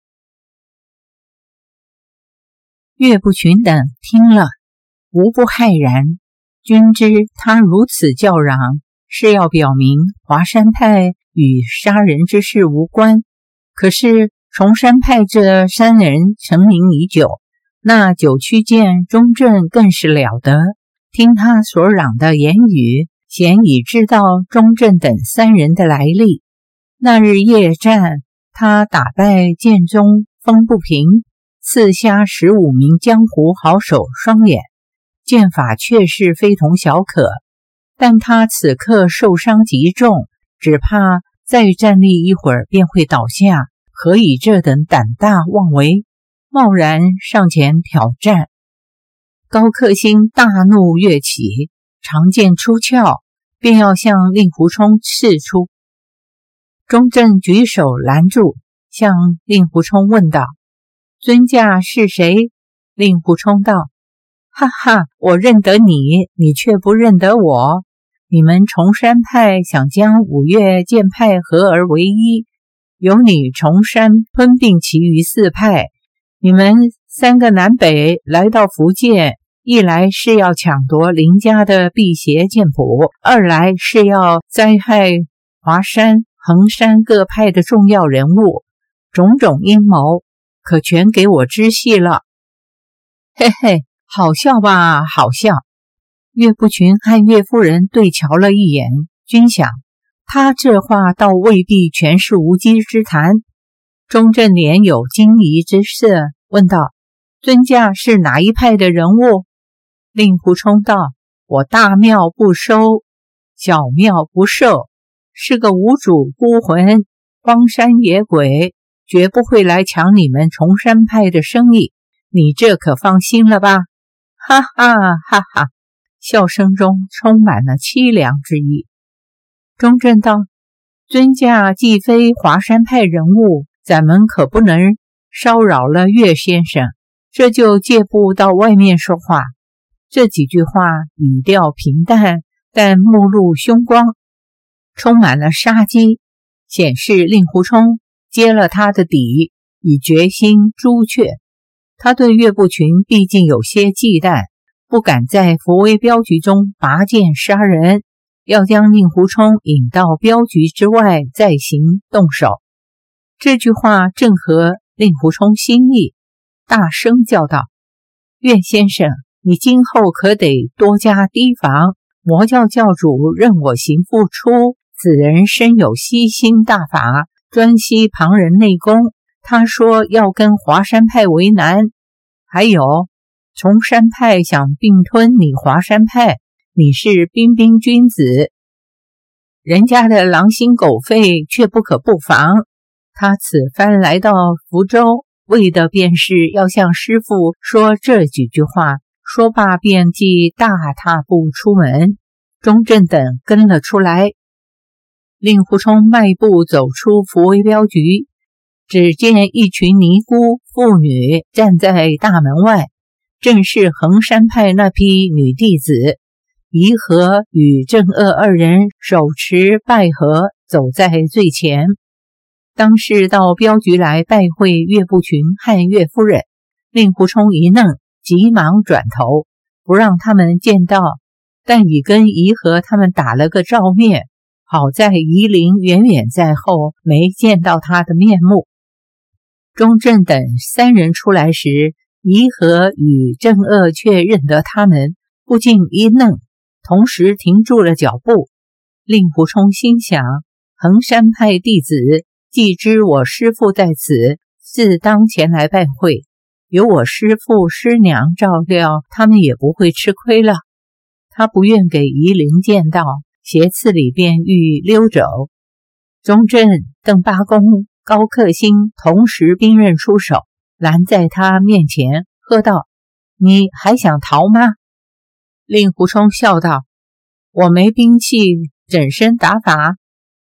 岳不群等听了，无不骇然。均知他如此叫嚷，是要表明华山派与杀人之事无关。可是崇山派这三人成名已久，那九曲剑钟正更是了得。听他所嚷的言语，显已知道钟正等三人的来历。那日夜战，他打败剑宗风不平，刺瞎15名江湖好手双眼，剑法确是非同小可。但他此刻受伤极重，只怕再站立一会儿便会倒下，何以这等胆大妄为，贸然上前挑战。高克星大怒跃起，长剑出鞘，便要向令狐冲刺出。钟正举手拦住，向令狐冲问道：尊驾是谁？令狐冲道：哈哈，我认得你，你却不认得我。你们崇山派想将五岳剑派合而为一，由你崇山吞并其余4派。你们3个南北来到福建，一来是要抢夺林家的辟邪剑谱，二来是要灾害华山、衡山各派的重要人物，种种阴谋可全给我知悉了。嘿嘿，好笑吧，好笑。岳不群和岳夫人对瞧了一眼，均想他这话倒未必全是无稽之谈。钟正脸有惊疑之色，问道：尊驾是哪一派的人物？令狐冲道：我大庙不收，小庙不受，是个无主孤魂，荒山野鬼，绝不会来抢你们崇山派的生意，你这可放心了吧？哈哈哈哈，笑声中充满了凄凉之意。钟正道：尊驾既非华山派人物，咱们可不能骚扰了岳先生，这就借步到外面说话。这几句话语调平淡，但目露凶光，充满了杀机，显示令狐冲接了他的底，以决心诛却。他对岳不群毕竟有些忌惮，不敢在伏威镖局中拔剑杀人，要将令狐冲引到镖局之外再行动手。这句话正合令狐冲心意，大声叫道：岳先生，你今后可得多加提防，魔教教主任我行复出，此人身有吸星大法，专吸旁人内功，他说要跟华山派为难。还有崇山派想并吞你华山派，你是彬彬君子，人家的狼心狗肺却不可不防。他此番来到福州，为的便是要向师父说这几句话。说罢便即大踏步出门，钟正等跟了出来。令狐冲迈步走出伏威镖局，只见一群尼姑妇女站在大门外，正是衡山派那批女弟子。颐和与正鄂2人手持拜盒走在最前。当是到镖局来拜会岳不群和岳夫人，令狐冲一愣，急忙转头，不让他们见到，但已跟颐和他们打了个照面。好在夷陵远远在后，没见到他的面目。钟正等3人出来时，颐和与正鄂却认得他们，不禁一愣，同时停住了脚步。令狐冲心想，衡山派弟子既知我师父在此，自当前来拜会，有我师父师娘照料，他们也不会吃亏了。他不愿给夷陵见到，斜刺里便欲溜走。钟正、邓八公、高克星同时兵刃出手，拦在他面前，喝道：你还想逃吗？令狐冲笑道：我没兵器，怎身打法？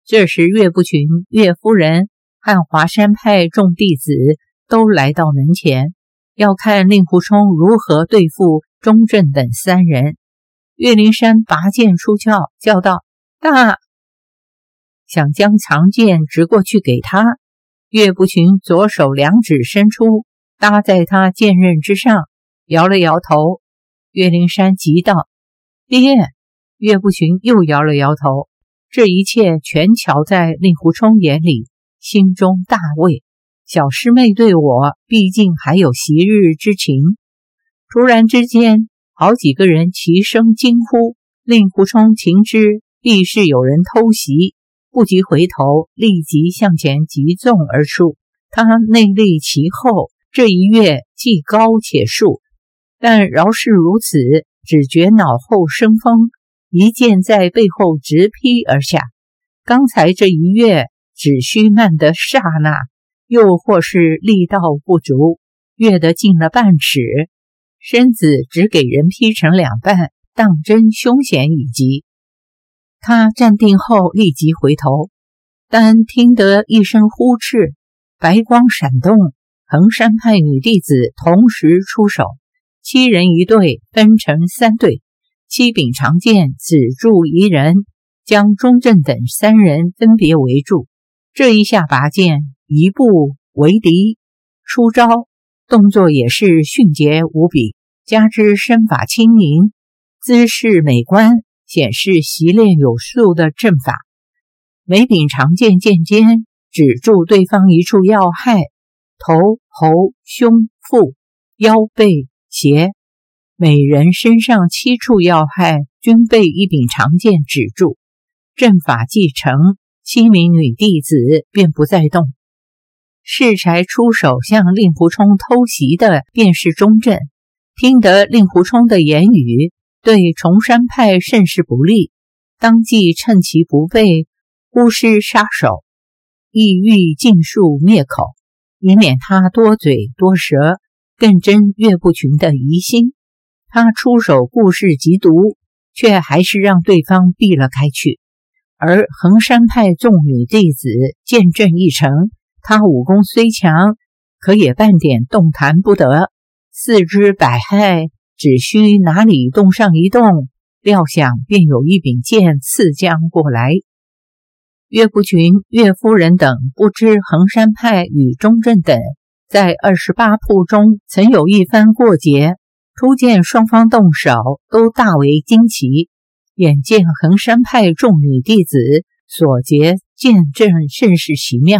这时岳不群、岳夫人和华山派众弟子都来到门前，要看令狐冲如何对付钟正等三人。岳灵珊拔剑出鞘，叫道：大！想将长剑直过去给他。岳不群左手两指伸出，搭在他剑刃之上，摇了摇头。岳灵珊急道：爹！岳不群又摇了摇头。这一切全瞧在令狐冲眼里，心中大慰。小师妹对我毕竟还有昔日之情。突然之间，好几个人齐声惊呼。令狐冲情知必是有人偷袭，不及回头，立即向前急纵而出。他内力其后，这一跃既高且速，但饶是如此，只觉脑后生风，一剑在背后直劈而下。刚才这一跃只需慢得刹那，又或是力道不足，跃得近了半尺，身子只给人劈成两半，当真凶险已极。他站定后立即回头，但听得一声呼斥，白光闪动，衡山派女弟子同时出手，7人一队，分成3队，七柄长剑止住一人，将钟正等3人分别围住。这一下拔剑，一步为敌，出招动作也是迅捷无比，加之身法轻盈，姿势美观，显示习练有素的阵法。每柄长剑剑尖指住对方一处要害，头、喉、胸、腹、腰、背、胁，每人身上7处要害均被一柄长剑指住。阵法既成，7名女弟子便不再动。适才出手向令狐冲偷袭的便是钟正，听得令狐冲的言语对崇山派甚是不利，当即趁其不备，忽施杀手，意欲尽数灭口，以免他多嘴多舌，更真岳不群的疑心。他出手故事极毒，却还是让对方避了开去。而衡山派众女弟子见阵一成，他武功虽强，可也半点动弹不得，四肢百骸，只需哪里动上一动，料想便有一柄剑刺将过来。岳不群、岳夫人等不知衡山派与钟正等在28铺中曾有一番过节，初见双方动手，都大为惊奇。眼见衡山派众女弟子所结剑阵甚是奇妙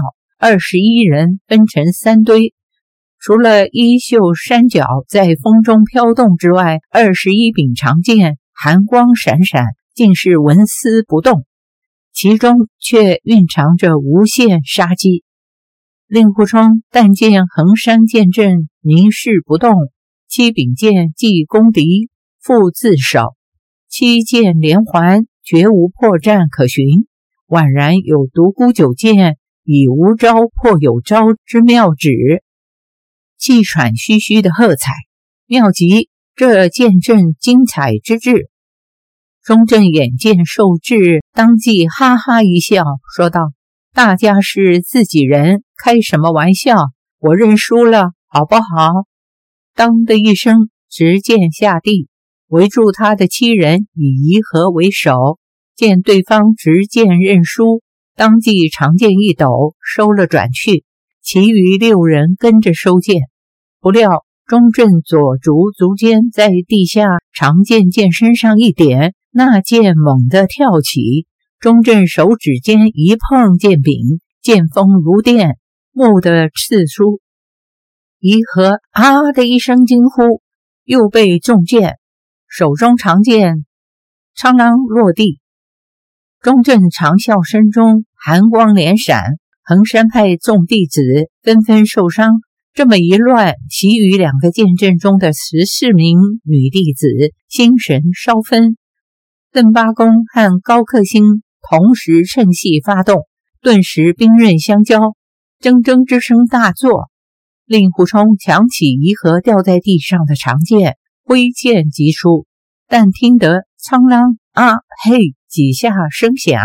，21人分成3堆，除了衣袖衫角在风中飘动之外，21柄长剑寒光闪闪，竟是纹丝不动，其中却蕴藏着无限杀机。令狐冲但见衡山剑阵凝视不动，7柄剑既攻敌，复自守，7剑连环，绝无破绽可寻，宛然有独孤九剑以无招破有招之妙旨。气喘吁吁的喝彩，妙极，这剑阵精彩之至。钟正眼见受制，当即哈哈一笑，说道：大家是自己人，开什么玩笑，我认输了，好不好？当的一声，执剑下地，围住他的7人以宜和为首，见对方执剑认输，当即长剑一抖，收了转去，其余6人跟着收剑。不料钟正左足尖在地下长剑剑身上一点，那剑猛地跳起，钟正手指间一碰剑柄，剑锋如电，蓦地刺出。宜和啊的一声惊呼，又被中剑，手中长剑苍啷落地。钟正长啸声中寒光连闪，衡山派众弟子纷纷受伤。这么一乱，其余2个剑阵中的14名女弟子心神稍分。邓八公和高克星同时趁隙发动，顿时兵刃相交，铮铮之声大作。令狐冲抢起宜和掉在地上的长剑，挥剑即出，但听得苍啷啊嘿几下声响，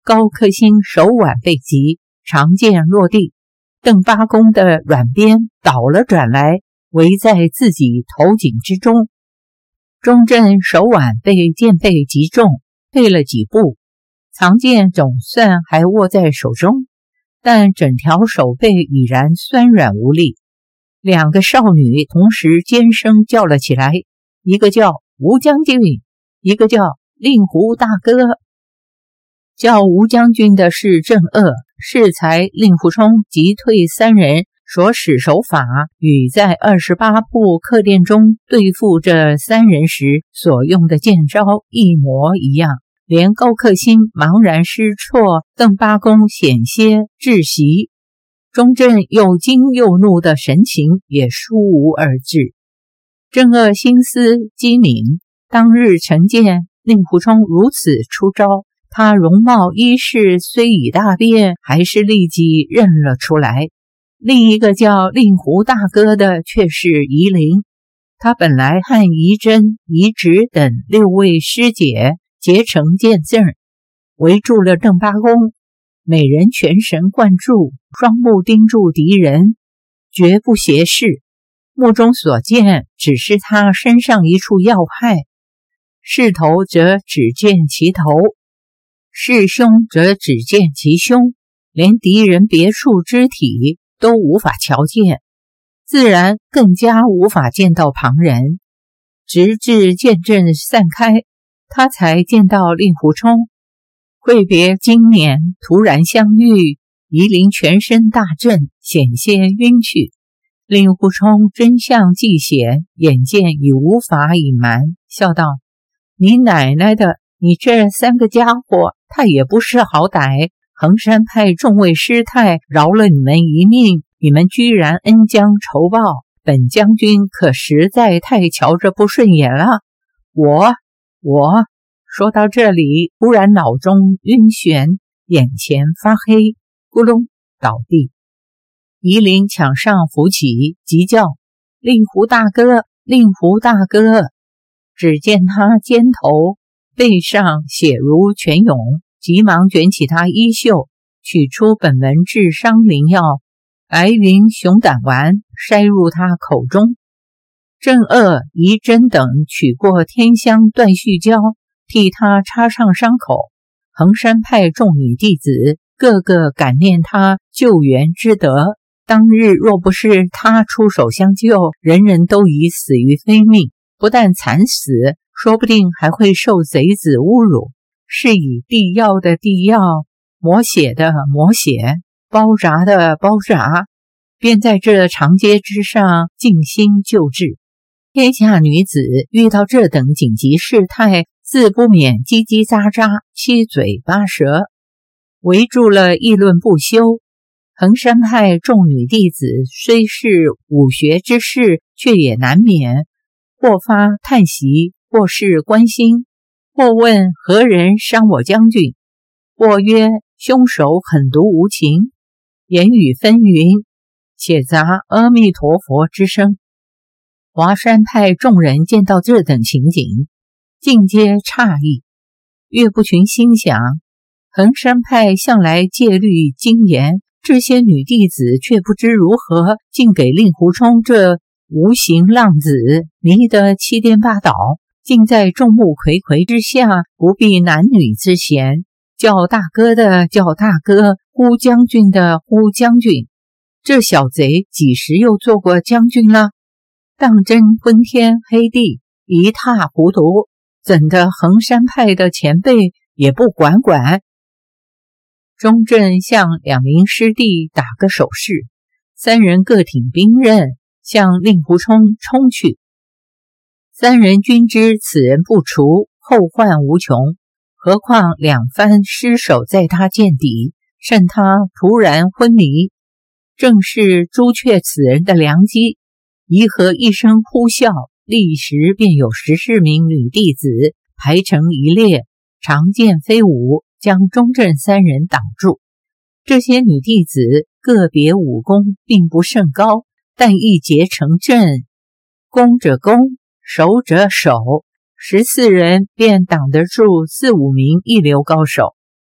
高克星手腕被击，长剑落地，邓八公的软鞭倒了转来，围在自己头颈之中。钟正手腕被剑背击中，退了几步，藏剑总算还握在手中，但整条手背已然酸软无力。两个少女同时尖声叫了起来，一个叫吴将军，一个叫令狐大哥。叫吴将军的是郑鄂，适才令狐冲击退三人所使手法与在28部课殿中对付这三人时所用的剑招一模一样，连高克星茫然失措，邓八公险些窒息，钟正又惊又怒的神情也殊无二致。郑鄂心思机敏，当日晨见令狐冲如此出招，他容貌衣饰虽已大变，还是立即认了出来。另一个叫令狐大哥的却是夷陵，他本来和夷珍、夷直等6位师姐结成剑阵，围住了邓八公，每人全神贯注，双目盯住敌人，绝不斜视。目中所见只是他身上一处要害，视头则只见其头，视胸则只见其胸，连敌人别处肢体都无法瞧见，自然更加无法见到旁人。直至剑阵散开，他才见到令狐冲。挥别经年，突然相遇，夷陵全身大震，险些晕去。令狐冲真相既显，眼见已无法隐瞒，笑道：你奶奶的，你这3个家伙太也不识好歹，衡山派众位师太饶了你们一命，你们居然恩将仇报，本将军可实在太瞧着不顺眼了。我说到这里，忽然脑中晕眩，眼前发黑，咕隆倒地。夷陵抢上扶起，急叫：令狐大哥，令狐大哥！只见他肩头背上血如泉涌，急忙卷起他衣袖，取出本门治伤灵药白云熊胆丸，筛入他口中。郑鄂、夷珍等取过天香断续胶，替他插上伤口。衡山派众女弟子个个感念他救援之德，当日若不是他出手相救，人人都已死于非命，不但惨死，说不定还会受贼子侮辱。是以地药的地药，抹血的抹血，包扎的包扎，便在这长街之上尽心救治。天下女子遇到这等紧急事态，自不免叽叽喳喳，七嘴八舌，围住了议论不休。衡山派众女弟子虽是武学之士，却也难免或发叹息，或是关心，或问何人伤我将军，或曰凶手狠毒无情，言语纷纭，且杂阿弥陀佛之声。华山派众人见到这等情景，尽皆诧异。岳不群心想，衡山派向来戒律精严，这些女弟子却不知如何，竟给令狐冲这无形浪子迷得七颠八倒，竟在众目睽睽之下，不避男女之嫌，叫大哥的叫大哥，呼将军的呼将军。这小贼几时又做过将军了？当真昏天黑地，一塌糊涂，怎的衡山派的前辈也不管管？钟正向2名师弟打个手势，3人各挺兵刃，向令狐冲冲去。3人均知此人不除，后患无穷，何况2番失手在他剑底，趁他突然昏迷，正是朱雀此人的良机。颐和一声呼啸，立时便有14名女弟子排成一列，长剑飞舞，将钟正3人挡住。这些女弟子个别武功并不甚高，但一结成阵，攻者攻，守者守，14人便挡得住4、5名一流高手。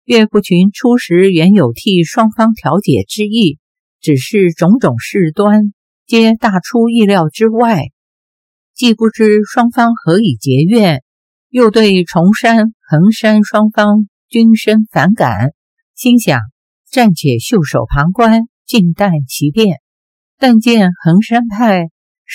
岳不群初时原有替双方调解之意，只是种种事端皆大出意料之外，既不知双方何以结怨，又对崇山、衡山双方均深反感，心想暂且袖手旁观，静待其变。但见衡山派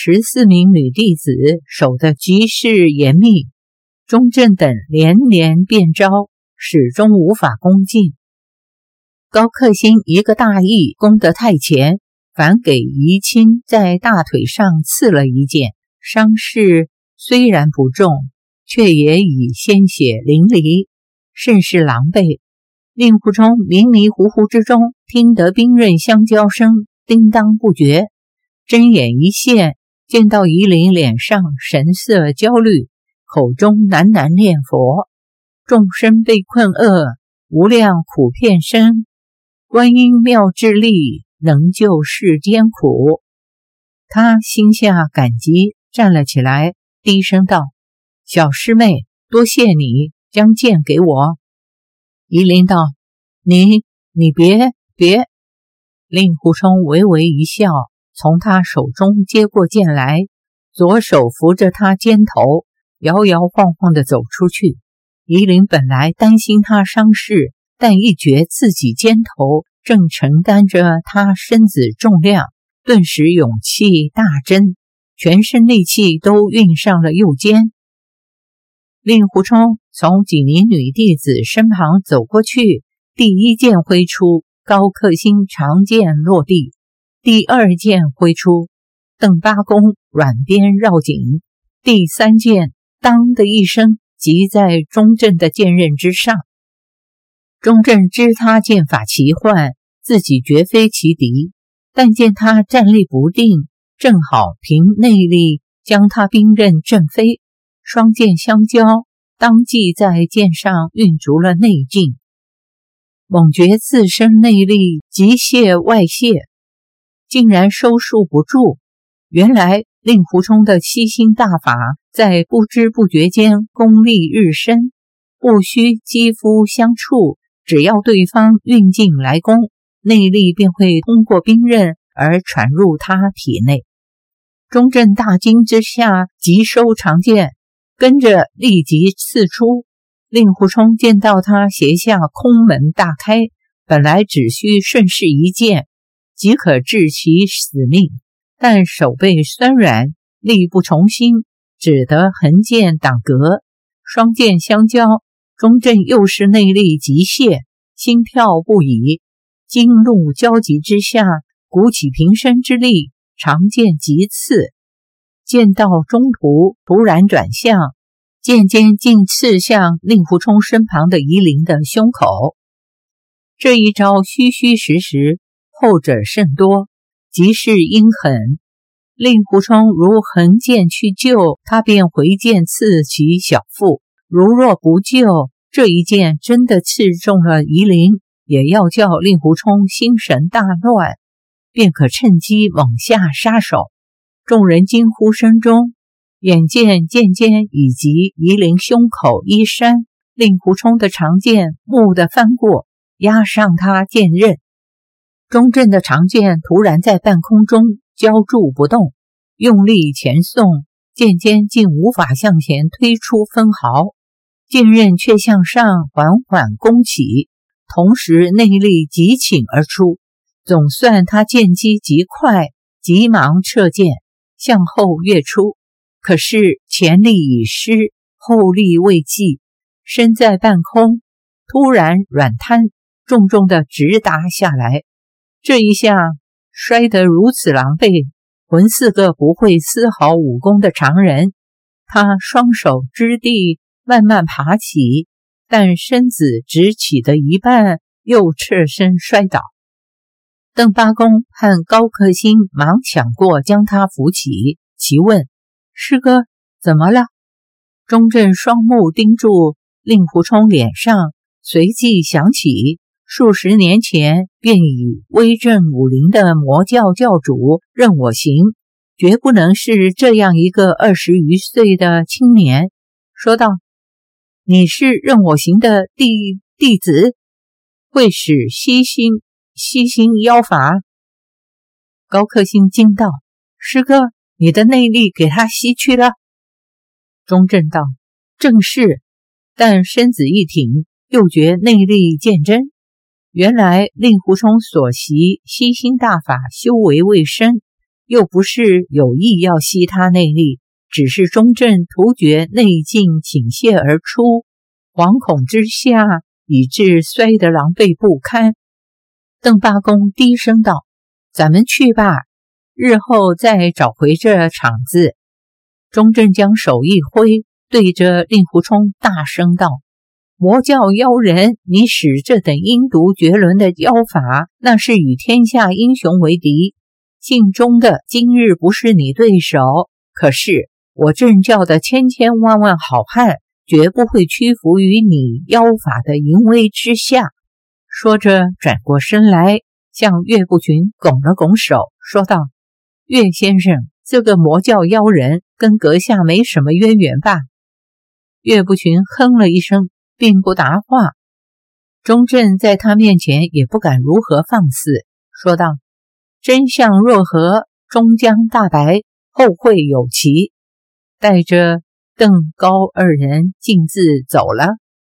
14名女弟子守得极是严密，钟正等连连变招，始终无法攻进。高克星一个大意攻得太前，反给怡亲在大腿上刺了一剑，伤势虽然不重，却也已鲜血淋漓，甚是狼狈。令狐冲迷迷糊糊之中听得兵刃相交声叮当不绝，睁眼一现，见到夷陵脸上神色焦虑，口中喃喃念佛，众生被困厄，无量苦片生，观音妙智力，能救世间苦。他心下感激，站了起来，低声道：小师妹，多谢你将剑给我。夷陵道：你别。令狐冲微微一笑，从他手中接过剑来，左手扶着他肩头，摇摇晃晃地走出去。夷陵本来担心他伤势，但一觉自己肩头正承担着他身子重量，顿时勇气大增，全身力气都运上了右肩。令狐冲从几名女弟子身旁走过去，第一剑挥出，高克星长剑落地；第二剑挥出，邓八公软鞭绕颈；第三剑当的一声击在钟正的剑刃之上。钟正知他剑法奇幻，自己绝非其敌，但见他站立不定，正好凭内力将他兵刃震飞，双剑相交，当即在剑上运足了内劲，猛觉自身内力急泄外泄，竟然收束不住。原来令狐冲的七星大法在不知不觉间功力日深，不需肌肤相触，只要对方运劲来攻，内力便会通过兵刃而传入他体内。钟正大惊之下，急收长剑，跟着立即刺出。令狐冲见到他斜下空门大开，本来只需顺势一剑即可致其死命，但手背酸软，力不从心，只得横剑挡隔。双剑相交，钟正又是内力急泄，心跳不已，惊怒交集之下，鼓起平生之力，长剑急刺。剑到中途突然转向，剑尖竟刺向令狐冲身旁的夷陵的胸口。这一招虚虚实实，后者甚多，极是阴狠。令狐冲如横剑去救，他便回剑刺其小腹；如若不救，这一剑真的刺中了夷陵，也要叫令狐冲心神大乱，便可趁机猛下杀手。众人惊呼声中，眼见剑尖以及夷陵胸口衣衫，令狐冲的长剑蓦地翻过，压上他剑刃。钟正的长剑突然在半空中胶住不动，用力前送，剑尖竟无法向前推出分毫，剑刃却向上缓缓弓起，同时内力急倾而出。总算他剑击极快，急忙撤剑向后跃出，可是前力已失，后力未继，身在半空，突然软瘫，重重地直打下来。这一下摔得如此狼狈，浑似个不会丝毫武功的常人。他双手支地，慢慢爬起，但身子只起得一半，又侧身摔倒。邓八公和高克星忙抢过将他扶起，齐问：师哥怎么了？钟正双目盯住令狐冲脸上，随即想起数十年前便以威震武林的魔教教主任我行，绝不能是这样一个20余岁的青年，说道：你是任我行的弟子？ 会使西星妖法？高克星惊道：师哥，你的内力给他吸去了？钟震道：正是，但身子一挺，又觉内力渐真。原来令狐冲所习吸星大法修为未深，又不是有意要吸他内力，只是钟震突觉内劲倾泻而出，惶恐之下，以致摔得狼狈不堪。邓八公低声道：咱们去吧，日后再找回这场子。钟震将手一挥，对着令狐冲大声道：魔教妖人，你使这等阴毒绝伦的妖法，那是与天下英雄为敌。镜中的今日不是你对手，可是我正教的千千万万好汉，绝不会屈服于你妖法的淫威之下。说着转过身来，向岳不群拱了拱手，说道：岳先生，这个魔教妖人跟阁下没什么渊源吧？岳不群哼了一声，并不答话。钟震在他面前也不敢如何放肆，说道：真相若何，终将大白，后会有期。带着邓高二人径自走了。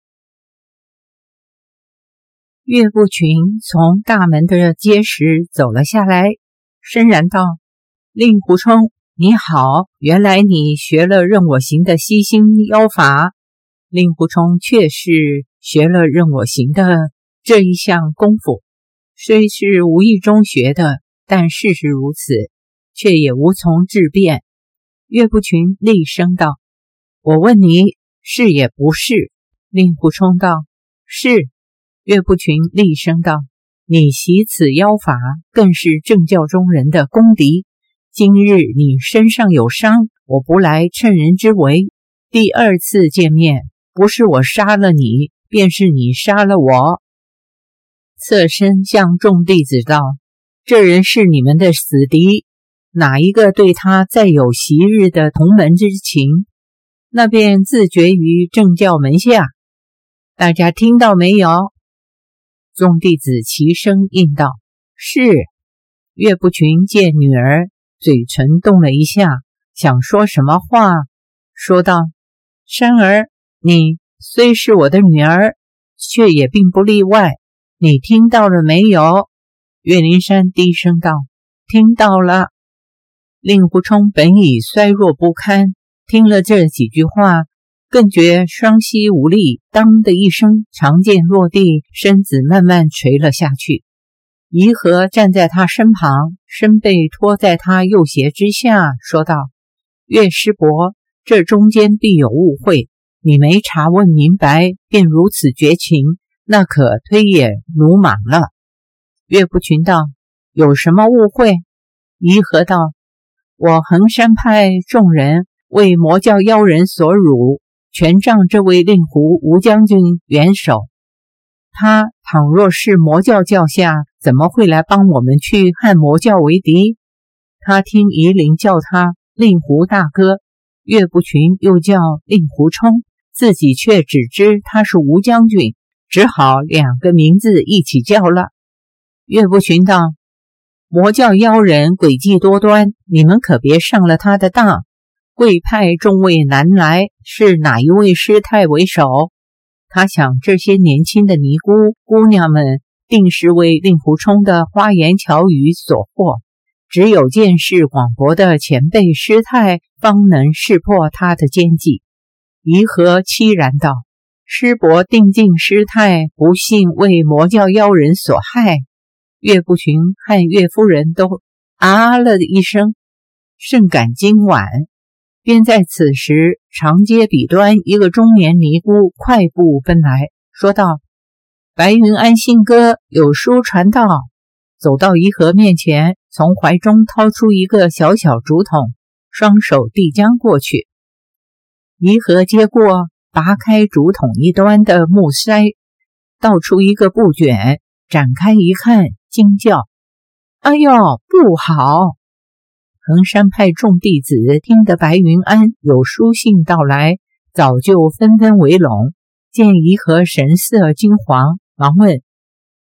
岳不群从大门的阶石走了下来，深然道：令狐冲，你好，原来你学了任我行的吸星妖法。令狐冲确是学了任我行的这一项功夫，虽是无意中学的，但事实如此，却也无从质辩。岳不群厉声道：我问你，是也不是？令狐冲道：是。岳不群厉声道：你习此妖法，更是正教中人的公敌。今日你身上有伤，我不来趁人之危。第二次见面，不是我杀了你，便是你杀了我。侧身向众弟子道：这人是你们的死敌，哪一个对他再有昔日的同门之情，那便自绝于正教门下。大家听到没有？众弟子齐声应道：是。岳不群见女儿嘴唇动了一下，想说什么话，说道：珊儿，你虽是我的女儿，却也并不例外，你听到了没有？岳灵珊低声道：听到了。令狐冲本已衰弱不堪，听了这几句话，更觉双膝无力，当的一声，长剑落地，身子慢慢垂了下去。颐和站在他身旁，身背托在他右胁之下，说道：岳师伯，这中间必有误会，你没查问明白，便如此绝情，那可推也鲁莽了。岳不群道：有什么误会？颐和道：我衡山派众人为魔教妖人所辱，全仗这位令狐吴将军元首。他倘若是魔教教下，怎么会来帮我们去和魔教为敌？他听夷陵叫他令狐大哥，岳不群又叫令狐冲，自己却只知他是吴将军，只好两个名字一起叫了。岳不群道：魔教妖人诡计多端，你们可别上了他的当。贵派众位南来，是哪一位师太为首？他想这些年轻的尼姑姑娘们定是为令狐冲的花言巧语所惑，只有见识广博的前辈师太方能识破他的奸计。颐和凄然道：师伯定敬师太，不幸为魔教妖人所害。岳不群和岳夫人都啊了一声，甚感惊惋。便在此时，长街彼端一个中年尼姑快步奔来，说道：白云安信哥有书传道。走到颐和面前，从怀中掏出一个小小竹筒，双手递将过去。颐和接过，拔开竹筒一端的木塞，倒出一个布卷，展开一看，惊叫：哎呦，不好！衡山派众弟子听得白云安有书信到来，早就纷纷围拢，见颐和神色惊惶，忙问：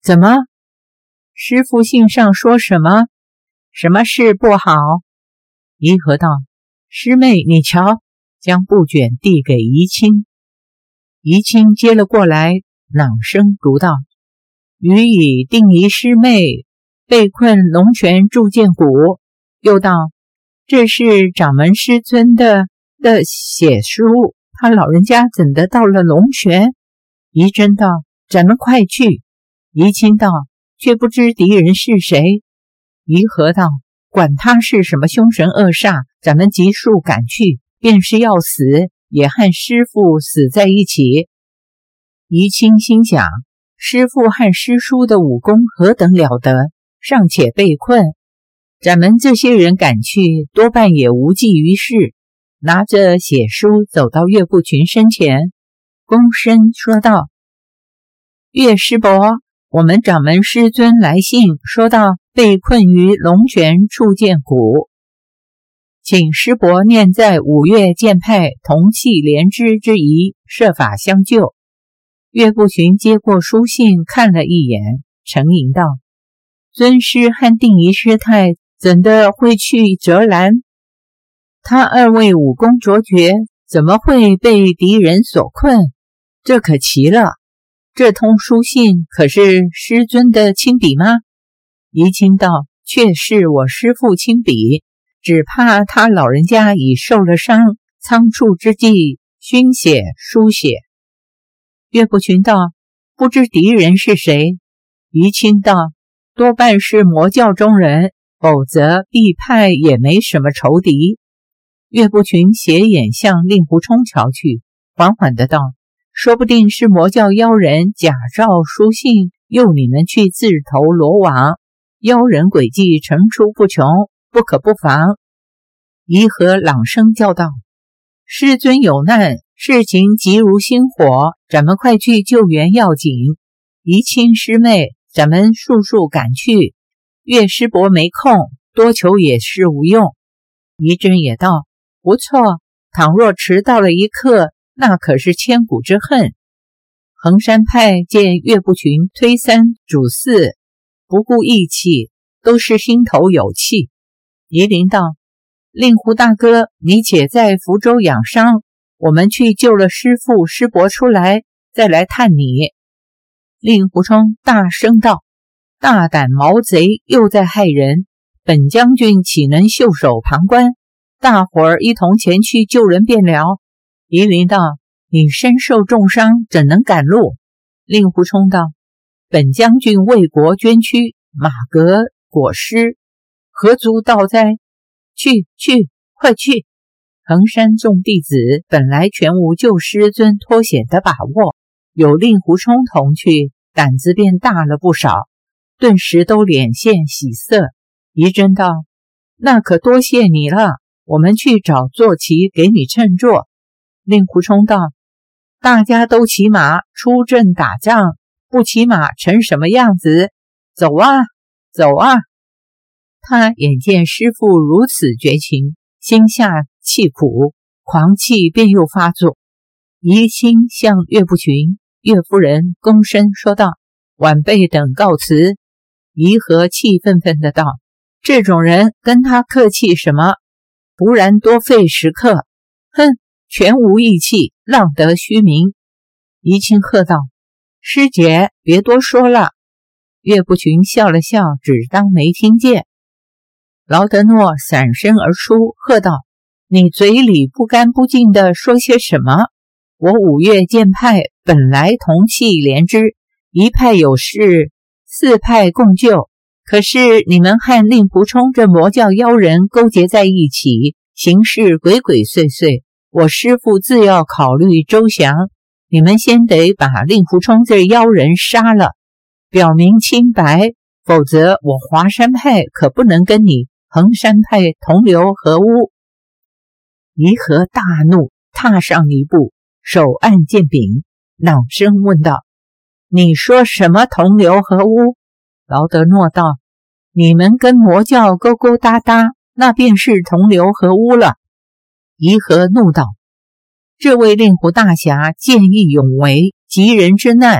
怎么？师父信上说什么？什么事不好？怡和道：师妹，你瞧，将布卷递给怡清。怡清接了过来，朗声读道：予以定仪师妹被困龙泉铸剑谷。又道：这是掌门师尊的写书，他老人家怎的到了龙泉？怡真道：咱们快去。怡清道：却不知敌人是谁。怡和道：管他是什么凶神恶煞，咱们急速赶去，便是要死也和师父死在一起。怡清心想，师父和师叔的武功何等了得，尚且被困，咱们这些人赶去多半也无济于事。拿着血书走到岳不群身前，躬身说道：岳师伯，我们掌门师尊来信说到被困于龙泉铸剑谷，请师伯念在五岳剑派同气连枝之谊，设法相救。岳不群接过书信看了一眼，沉吟道：尊师和定仪师太怎的会去折兰？他二位武功卓绝，怎么会被敌人所困？这可奇了。这通书信可是师尊的亲笔吗？怡清道：确是我师父亲笔，只怕他老人家已受了伤，仓促之际熏血书写。岳不群道：不知敌人是谁？怡清道：多半是魔教中人，否则必派也没什么仇敌。岳不群斜眼向令狐冲瞧去，缓缓的道：说不定是魔教妖人假造书信，诱你们去自投罗网，妖人诡计层出不穷，不可不防。怡和朗声叫道：师尊有难，事情急如星火，咱们快去救援要紧。怡清师妹，咱们速速赶去。岳师伯没空，多求也是无用。怡真也道：不错，倘若迟到了一刻，那可是千古之恨。衡山派见岳不群推三阻四，不顾义气，都是心头有气。夷陵道：令狐大哥，你且在福州养伤，我们去救了师父师伯出来，再来探你。令狐冲大声道：大胆毛贼，又在害人，本将军岂能袖手旁观？大伙儿一同前去救人便了。夷陵道：你身受重伤，怎能赶路？令狐冲道：本将军为国捐躯，马革裹尸，何足道哉？去，快去！衡山众弟子本来全无救师尊脱险的把握，有令狐冲同去，胆子便大了不少，顿时都脸现喜色。仪真道：那可多谢你了，我们去找坐骑给你乘坐。令狐冲道：大家都骑马出阵打仗，不骑马成什么样子？走啊，走啊！他眼见师父如此绝情，心下气苦，狂气便又发作。宜兴向岳不群、岳夫人躬身说道：晚辈等告辞。宜和气愤愤的道：这种人跟他客气什么？不然多费时刻。哼，全无义气，浪得虚名。宜清喝道：师姐别多说了。岳不群笑了笑，只当没听见。劳德诺闪身而出，喝道：你嘴里不干不净的说些什么？我五岳剑派本来同气连枝，一派有事，四派共救，可是你们和令狐冲这魔教妖人勾结在一起，行事鬼鬼祟祟，我师父自要考虑周详，你们先得把令狐冲这妖人杀了，表明清白，否则我华山派可不能跟你衡山派同流合污。宜和大怒，踏上一步，手按剑柄，朗声问道：你说什么同流合污？劳德诺道：你们跟魔教勾勾搭搭，那便是同流合污了。宜和怒道：这位令狐大侠见义勇为，急人之难，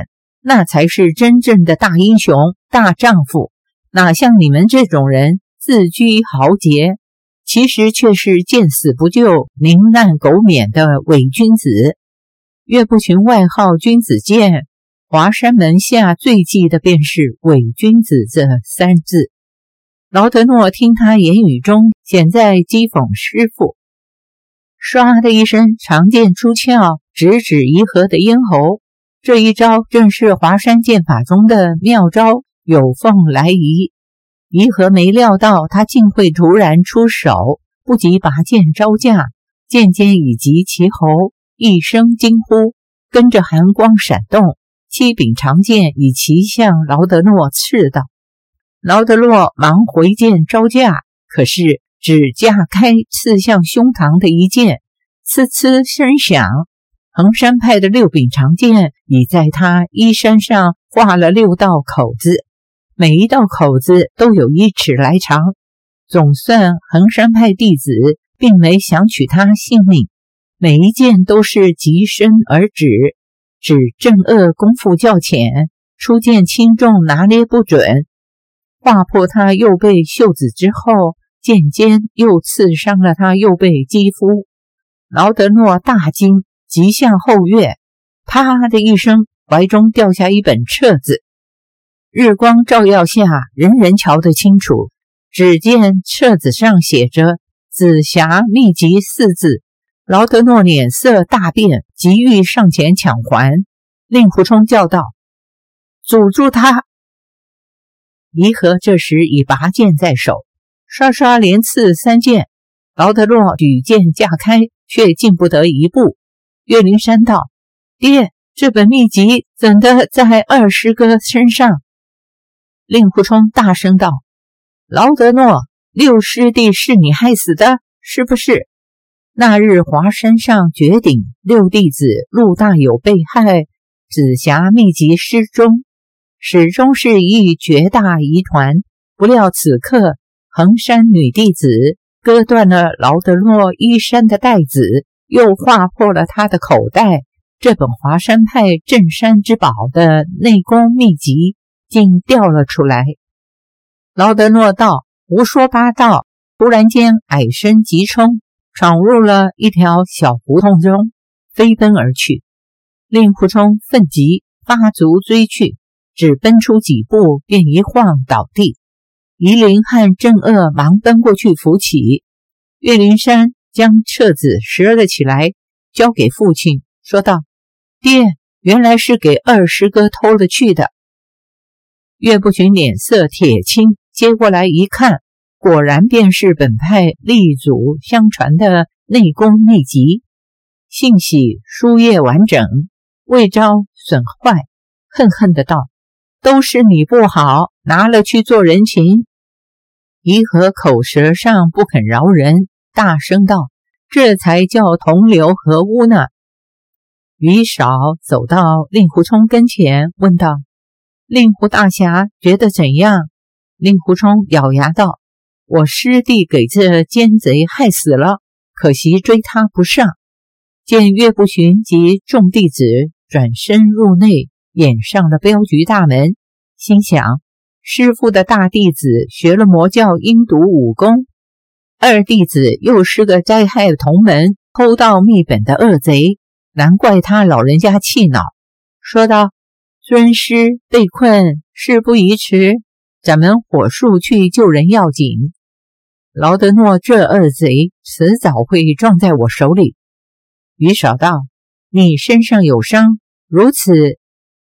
那才是真正的大英雄、大丈夫，哪像你们这种人自居豪杰，其实却是见死不救、宁难苟免的伪君子。岳不群外号君子剑，华山门下最忌的便是伪君子这三字。劳德诺听他言语中显在讥讽师父，唰的一声，长剑出鞘，直指羲和的咽喉。这一招正是华山剑法中的妙招，有凤来仪。羲和没料到他竟会突然出手，不及拔剑招架，剑尖已及其喉，一声惊呼，跟着寒光闪动，七柄长剑已齐向劳德诺刺到。劳德诺忙回剑招架，可是只架开刺向胸膛的一剑，呲呲声响，衡山派的6柄长剑已在他衣衫上划了6道口子，每一道口子都有1尺来长，总算衡山派弟子并没想取他性命，每一剑都是极深而止，指正恶功夫较浅，出剑轻重拿捏不准。划破他右背袖子之后，剑尖又刺伤了他右背肌肤。劳德诺大惊，急向后跃，啪的一声，怀中掉下一本册子。日光照耀下，人人瞧得清楚，只见册子上写着紫霞秘籍4字。劳德诺脸色大变，急欲上前抢还。令狐冲叫道：阻住他！羲和这时已拔剑在手，刷刷连刺3剑。劳德诺举剑架开，却进不得一步。岳灵珊道：爹，这本秘籍怎的在二师哥身上？令狐冲大声道：劳德诺，6师弟是你害死的，是不是？那日华山上绝顶6弟子陆大有被害，紫霞秘籍失踪，始终是一绝大疑团。不料此刻衡山女弟子割断了劳德诺衣衫的带子，又划破了他的口袋，这本华山派镇山之宝的内功秘籍竟掉了出来。劳德诺道：胡说八道！突然间矮身急冲，闯入了一条小胡同中，飞奔而去。令狐冲愤急，发足追去，只奔出几步，便一晃倒地。夷陵和郑鄂忙奔过去扶起。岳灵珊将册子拾了起来，交给父亲，说道：爹，原来是给二师哥偷了去的。岳不群脸色铁青，接过来一看，果然便是本派历祖相传的内功秘籍，幸喜书页完整，未遭损坏，恨恨的道：都是你不好，拿了去做人情。羲和口舌上不肯饶人，大声道：这才叫同流合污呢。于少走到令狐冲跟前，问道：令狐大侠觉得怎样？令狐冲咬牙道：我师弟给这奸贼害死了，可惜追他不上。见岳不群及众弟子转身入内，掩上了镖局大门，心想：师父的大弟子学了魔教阴毒武功，二弟子又是个灾害同门偷盗秘本的恶贼，难怪他老人家气恼，说道：尊师被困，事不宜迟，咱们火速去救人要紧。劳德诺这恶贼迟早会撞在我手里。于少道：你身上有伤，如此，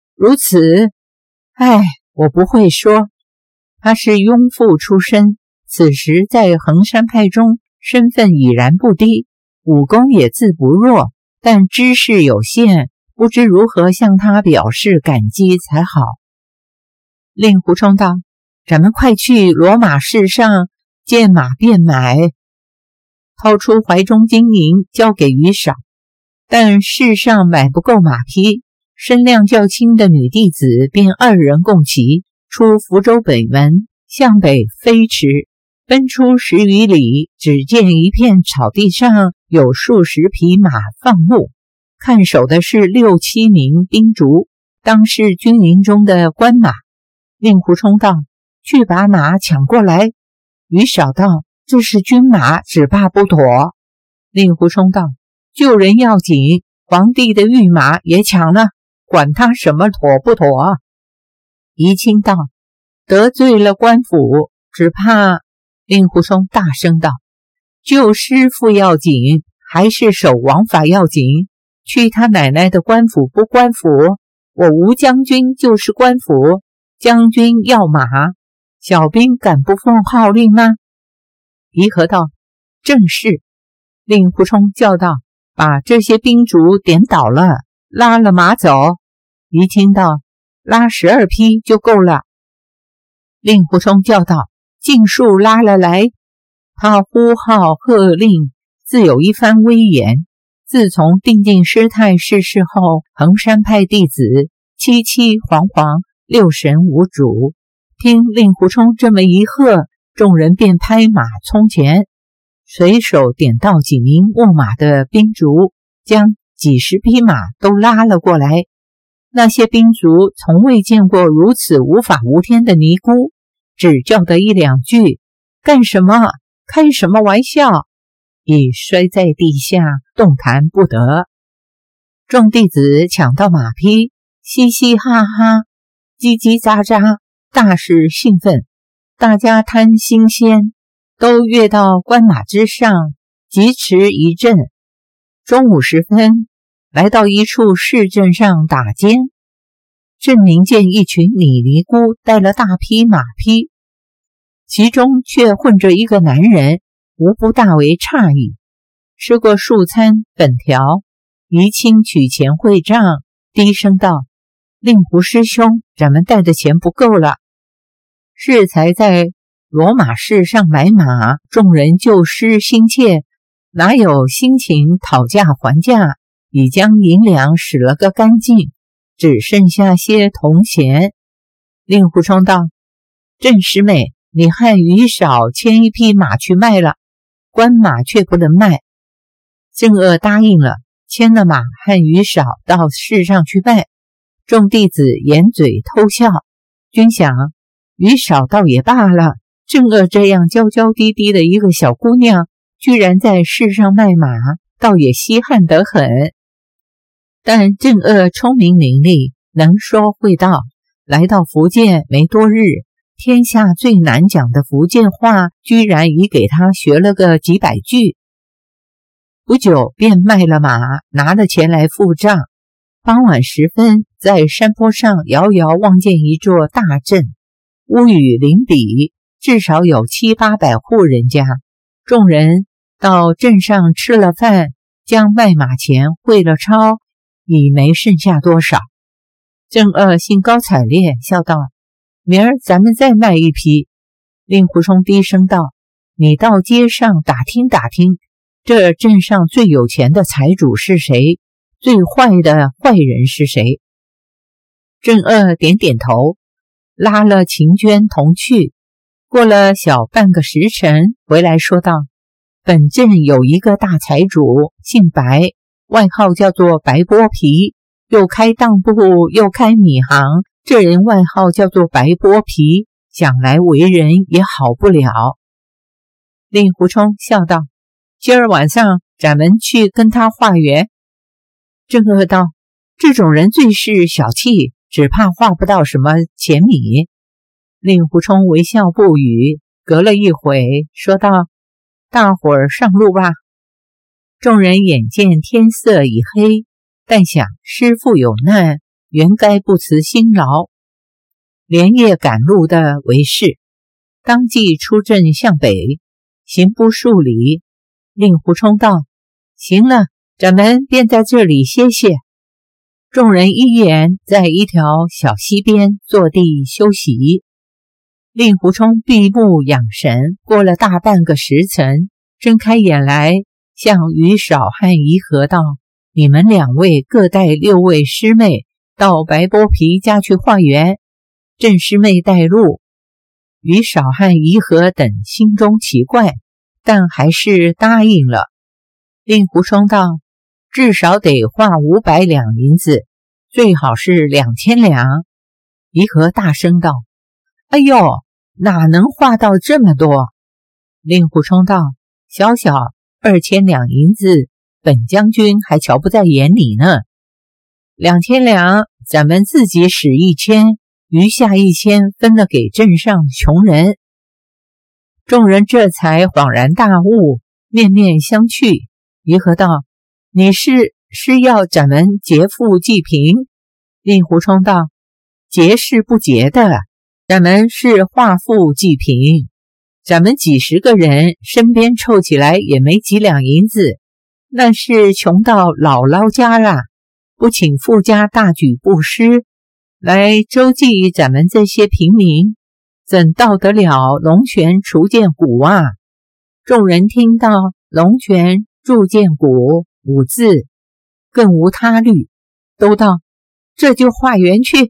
唉，我不会说。他是庸妇出身，此时在衡山派中身份已然不低，武功也自不弱，但知识有限，不知如何向他表示感激才好。令狐冲道：咱们快去罗马市上见马便买。掏出怀中金银交给于少，但市上买不够马匹，身量较轻的女弟子便2人共骑，出福州北门，向北飞驰，奔出10余里，只见一片草地上有数十匹马放牧，看守的是6、7名兵卒， 当是军营中的官马。令狐冲道：去把马抢过来。于少道：这是军马，只怕不妥。令狐冲道：救人要紧，皇帝的御马也抢了，管他什么妥不妥。宜清道：得罪了官府，只怕……令狐冲大声道：救师父要紧，还是守王法要紧？去他奶奶的官府不官府？我吴将军就是官府，将军要马，小兵敢不奉号令吗？宜和道：正是。令狐冲叫道：把这些兵卒点倒了，拉了马走。宜清道：拉12匹就够了。令狐冲叫道：尽数拉了来。他呼号喝令，自有一番威严。自从定晋师太逝世后，衡山派弟子凄凄惶惶，六神无主。听令狐冲这么一喝，众人便拍马冲前，随手点到几名握马的兵卒，将几十匹马都拉了过来。那些兵卒从未见过如此无法无天的尼姑，只叫得一两句：干什么？开什么玩笑？已摔在地下，动弹不得。众弟子抢到马匹，嘻嘻哈哈，叽叽喳喳，大是兴奋。大家贪新鲜，都跃到官马之上，疾驰一阵。中午时分，来到一处市镇上打尖。镇民见一群女尼姑带了大批马匹，其中却混着一个男人，无不大为诧异。吃过数餐本条，宜清取钱会账，低声道：令狐师兄，咱们带的钱不够了。适才在罗马市上买马，众人救师心切，哪有心情讨价还价，已将银两使了个干净，只剩下些铜钱。令狐冲道：郑师妹，你和于少牵一匹马去卖了，官马却不能卖。郑鄂答应了，牵了马和于少到市上去卖。众弟子掩嘴偷笑，均想于少倒也罢了，郑鄂这样娇娇滴滴的一个小姑娘，居然在市上卖马，倒也稀罕得很。但郑鄂聪明伶俐，能说会道，来到福建没多日，天下最难讲的福建话，居然已给他学了个几百句。不久便卖了马，拿了钱来付账。傍晚时分，在山坡上遥遥望见一座大镇，屋宇林比，至少有700、800户人家。众人到镇上吃了饭，将卖马钱汇了钞，已没剩下多少。郑鄂兴高采烈，笑道：明儿咱们再卖一匹。令狐冲低声道：你到街上打听打听，这镇上最有钱的财主是谁？最坏的坏人是谁？郑鄂点点头，拉了秦娟同去。过了小半个时辰，回来说道：本镇有一个大财主，姓白，外号叫做白剥皮，又开当铺又开米行，这人外号叫做白剥皮，想来为人也好不了。令狐冲笑道：今儿晚上咱们去跟他化缘。郑鄂道：这种人最是小气，只怕化不到什么钱米。令狐冲微笑不语，隔了一会说道：大伙儿上路吧。众人眼见天色已黑，但想师父有难，原该不辞辛劳，连夜赶路的为是。当即出镇向北，行不数里。令狐冲道：行了，咱们便在这里歇歇。众人一言，在一条小溪边坐地休息。令狐冲闭目养神，过了大半个时辰，睁开眼来，向于少和宜和道：你们2位各带6位师妹到白剥皮家去化缘，郑师妹带路。于少和宜和等心中奇怪，但还是答应了。令狐冲道：至少得花500两银子， 最好是2000两。颐和大声道：哎呦，哪能花到这么多？令狐冲道：小小2000两银子，本将军还瞧不在眼里呢。2000两，咱们自己使1000，余下1000分了给镇上穷人。众人这才恍然大悟，面面相觑。颐和道：你是要咱们劫富济贫？令狐冲道：劫是不劫的，咱们是化富济贫。咱们几十个人身边凑起来也没几两银子，那是穷到姥姥家了，不请富家大举布施来周济咱们这些平民，怎到得了龙泉锄剑谷啊？众人听到龙泉铸剑谷5字，更无他虑，都道：这就化缘去。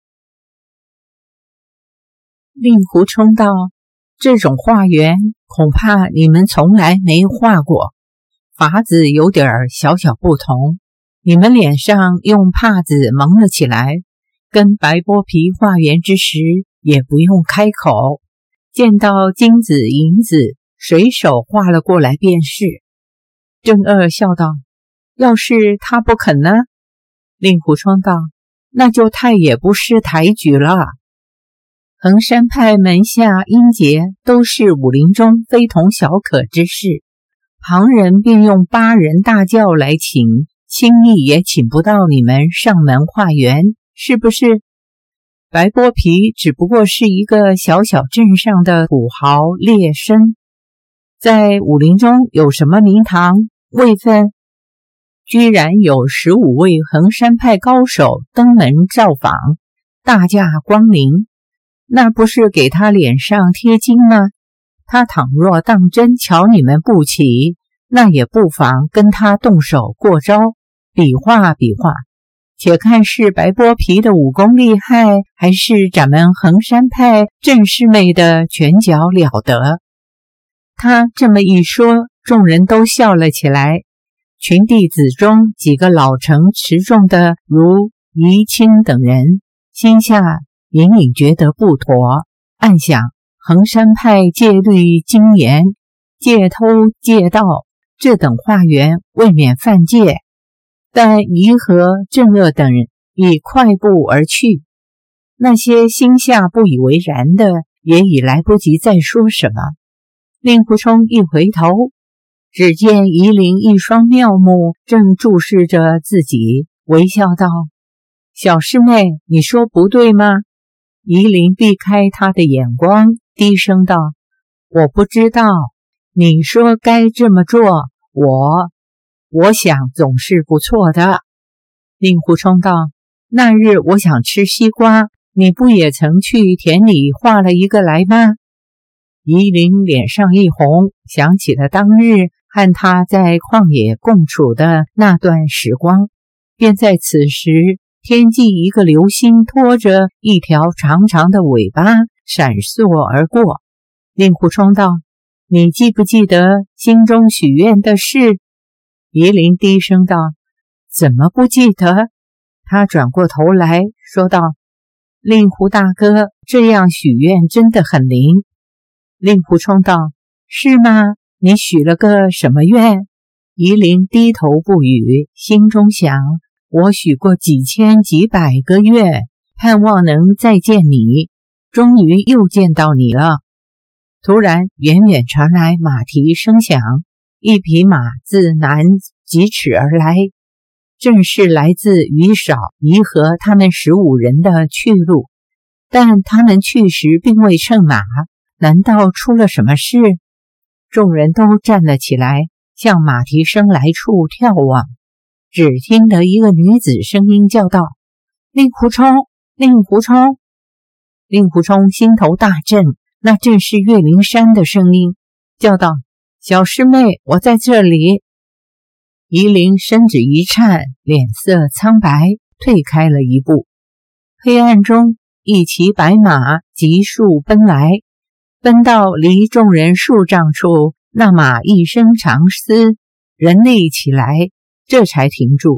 令狐冲道：这种化缘恐怕你们从来没化过，法子有点小小不同。你们脸上用帕子蒙了起来，跟白剥皮化缘之时也不用开口，见到金子银子随手画了过来便是。正二笑道：要是他不肯呢？令狐冲道：那就太也不识抬举了。衡山派门下英杰都是武林中非同小可之事，旁人便用8人大轿来请，轻易也请不到你们上门化缘，是不是？白剥皮只不过是一个小小镇上的土豪劣绅，在武林中有什么名堂位分？居然有15位衡山派高手登门造访，大驾光临，那不是给他脸上贴金吗？他倘若当真瞧你们不起，那也不妨跟他动手过招，比划比划，且看是白剥皮的武功厉害，还是咱们衡山派郑师妹的拳脚了得。他这么一说，众人都笑了起来。群弟子中几个老成持重的如怡清等人，心下隐隐觉得不妥，暗想衡山派戒律精严，戒偷戒盗，这等化缘未免犯戒。但颐和、郑恶等人已快步而去，那些心下不以为然的也已来不及再说什么。令狐冲一回头，只见夷陵一双妙目正注视着自己，微笑道：小师妹，你说不对吗？夷陵避开他的眼光，低声道：我不知道，你说该这么做，我想总是不错的。令狐冲道：那日我想吃西瓜，你不也曾去田里画了一个来吗？夷陵脸上一红，想起了当日和他在旷野共处的那段时光，便在此时天际一个流星拖着一条长长的尾巴闪烁而过。令狐冲道：你记不记得心中许愿的事？夷陵低声道：怎么不记得？他转过头来说道：令狐大哥这样许愿真的很灵。令狐冲道：是吗？你许了个什么愿？夷陵低头不语，心中想：我许过几千几百个愿，盼望能再见你，终于又见到你了。突然远远传来马蹄声响，一匹马自南疾驰而来，正是来自于少、颐和他们15人的去路。但他们去时并未乘马，难道出了什么事？众人都站了起来，向马蹄声来处眺望。只听得一个女子声音叫道：令狐冲，令狐冲！令狐冲心头大震，那正是岳灵珊的声音，叫道：小师妹，我在这里。夷陵身子一颤，脸色苍白，退开了一步。黑暗中，一骑白马急速奔来，奔到离众人数丈处，那马一声长嘶，人立起来，这才停住。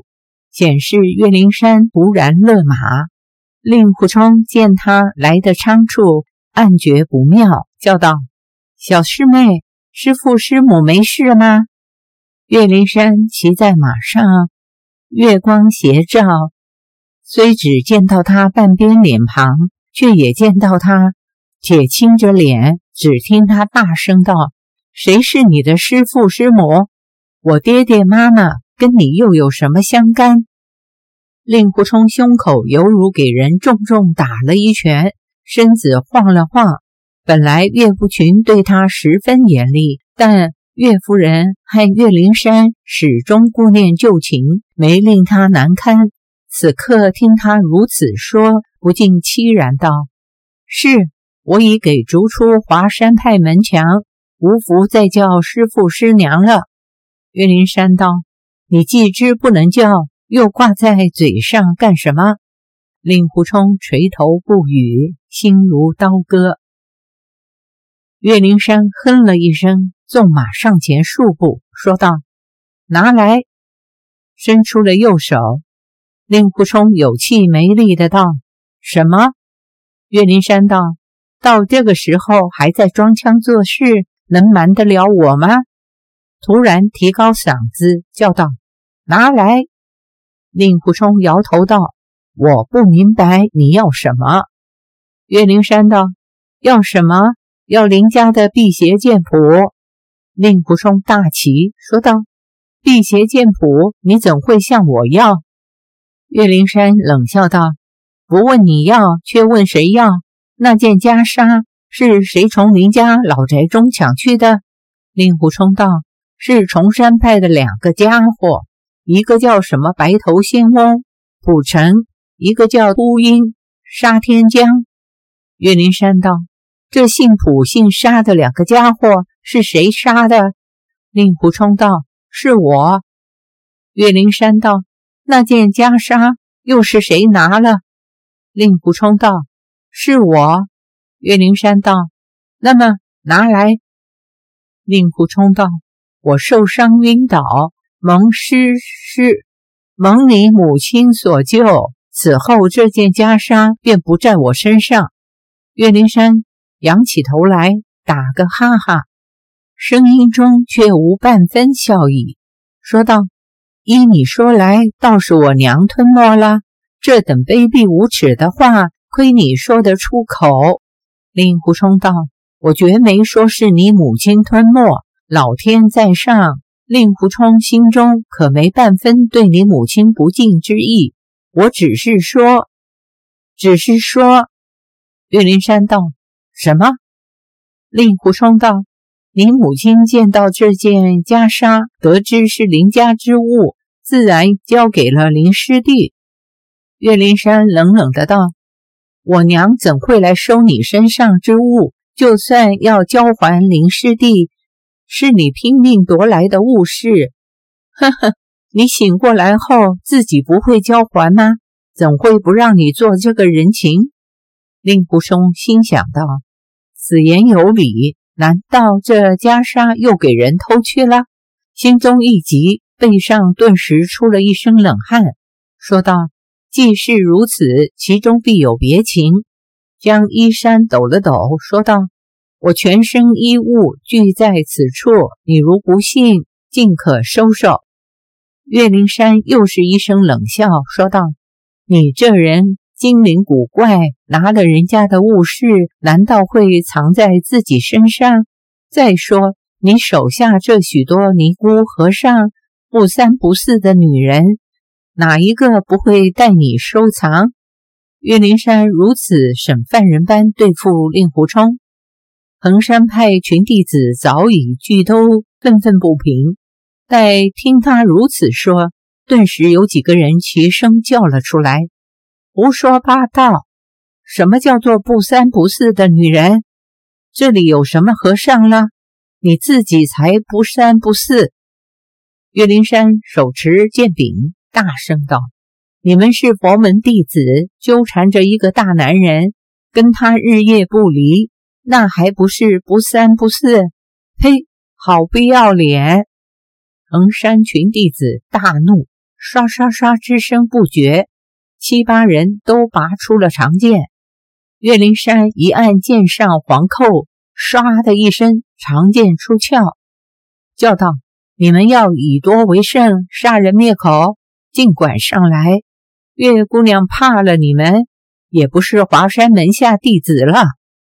显示岳灵珊突然勒马。令狐冲见他来的仓促，暗觉不妙，叫道：小师妹，师父师母没事吗？岳灵珊骑在马上，月光斜照，虽只见到他半边脸庞，却也见到他且青着脸。只听他大声道：谁是你的师父师母？我爹爹妈妈跟你又有什么相干？令狐冲胸口犹如给人重重打了一拳，身子晃了晃。本来岳不群对他十分严厉，但岳夫人和岳灵珊始终顾念旧情，没令他难堪。此刻听他如此说，不禁凄然道：是，我已给逐出华山派门墙，无福再叫师父师娘了。岳灵珊道：你既知不能叫，又挂在嘴上干什么？令狐冲垂头不语，心如刀割。岳灵珊哼了一声，纵马上前数步，说道：拿来。伸出了右手。令狐冲有气没力的道：什么？岳灵珊道：到这个时候还在装腔作势，能瞒得了我吗？突然提高嗓子叫道：拿来。令狐冲摇头道：我不明白你要什么。岳灵珊道：要什么？要林家的辟邪剑谱。令狐冲大奇，说道：辟邪剑谱你怎会向我要？岳灵珊冷笑道：不问你要，却问谁要？那件袈裟是谁从林家老宅中抢去的？令狐冲道：是崇山派的两个家伙，一个叫什么白头仙翁卜成，一个叫秃鹰沙天江。岳灵珊道：这姓卜姓沙的两个家伙是谁杀的？令狐冲道：是我。岳灵珊道：那件袈裟又是谁拿了？令狐冲道：是我。岳灵珊道：那么拿来。令狐冲道：我受伤晕倒，蒙你母亲所救，此后这件袈裟便不在我身上。岳灵珊仰起头来，打个哈哈，声音中却无半分笑意，说道：依你说来，倒是我娘吞没了，这等卑鄙无耻的话，亏你说得出口。令狐冲道：我绝没说是你母亲吞没，老天在上，令狐冲心中可没半分对你母亲不敬之意，我只是说。岳灵珊道：什么？令狐冲道：你母亲见到这件袈裟，得知是林家之物，自然交给了林师弟。岳灵珊冷冷的道：我娘怎会来收你身上之物？就算要交还林师弟，是你拼命夺来的物事。呵呵，你醒过来后自己不会交还吗？怎会不让你做这个人情？令狐冲心想道：此言有理，难道这袈裟又给人偷去了？心中一急，背上顿时出了一身冷汗，说道：既是如此，其中必有别情。将衣衫抖了抖，说道：我全身衣物俱在此处，你如不信，尽可收收。岳灵珊又是一声冷笑，说道：你这人精灵古怪，拿了人家的物事，难道会藏在自己身上？再说你手下这许多尼姑和尚，不三不四的女人，哪一个不会带你收藏？岳灵珊如此审犯人般对付令狐冲，衡山派群弟子早已俱都愤愤不平。待听他如此说，顿时有几个人齐声叫了出来：胡说八道！什么叫做不三不四的女人？这里有什么和尚了？你自己才不三不四！岳灵珊手持剑柄，大声道：你们是佛门弟子，纠缠着一个大男人，跟他日夜不离，那还不是不三不四？呸！好不要脸！衡山群弟子大怒， 刷刷刷之声不绝，7、8人都拔出了长剑。岳灵珊一按剑上黄扣，唰的一声，长剑出鞘，叫道：你们要以多为胜，杀人灭口，尽管上来。岳姑娘怕了你们，也不是华山门下弟子了。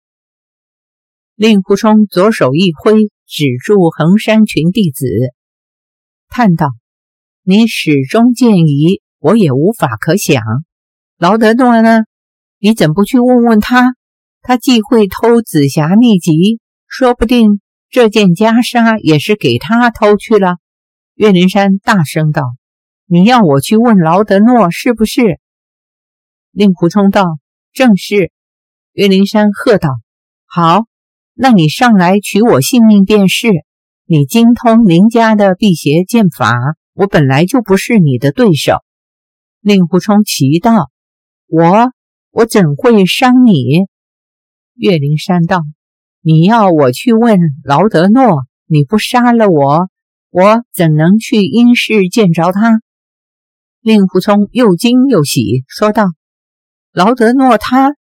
令狐冲左手一挥，指住衡山群弟子，叹道：你始终见疑，我也无法可想。劳德诺呢？你怎不去问问他？他既会偷紫霞秘籍，说不定这件袈裟也是给他偷去了。岳灵珊大声道：你要我去问劳德诺是不是？令狐冲道：正是。岳灵珊喝道：好，那你上来取我性命便是。你精通林家的辟邪剑法，我本来就不是你的对手。令狐冲奇道：我怎会伤你？岳灵珊道：你要我去问劳德诺，你不杀了我，我怎能去阴室见着他？令狐冲又惊又喜，说道：劳德诺他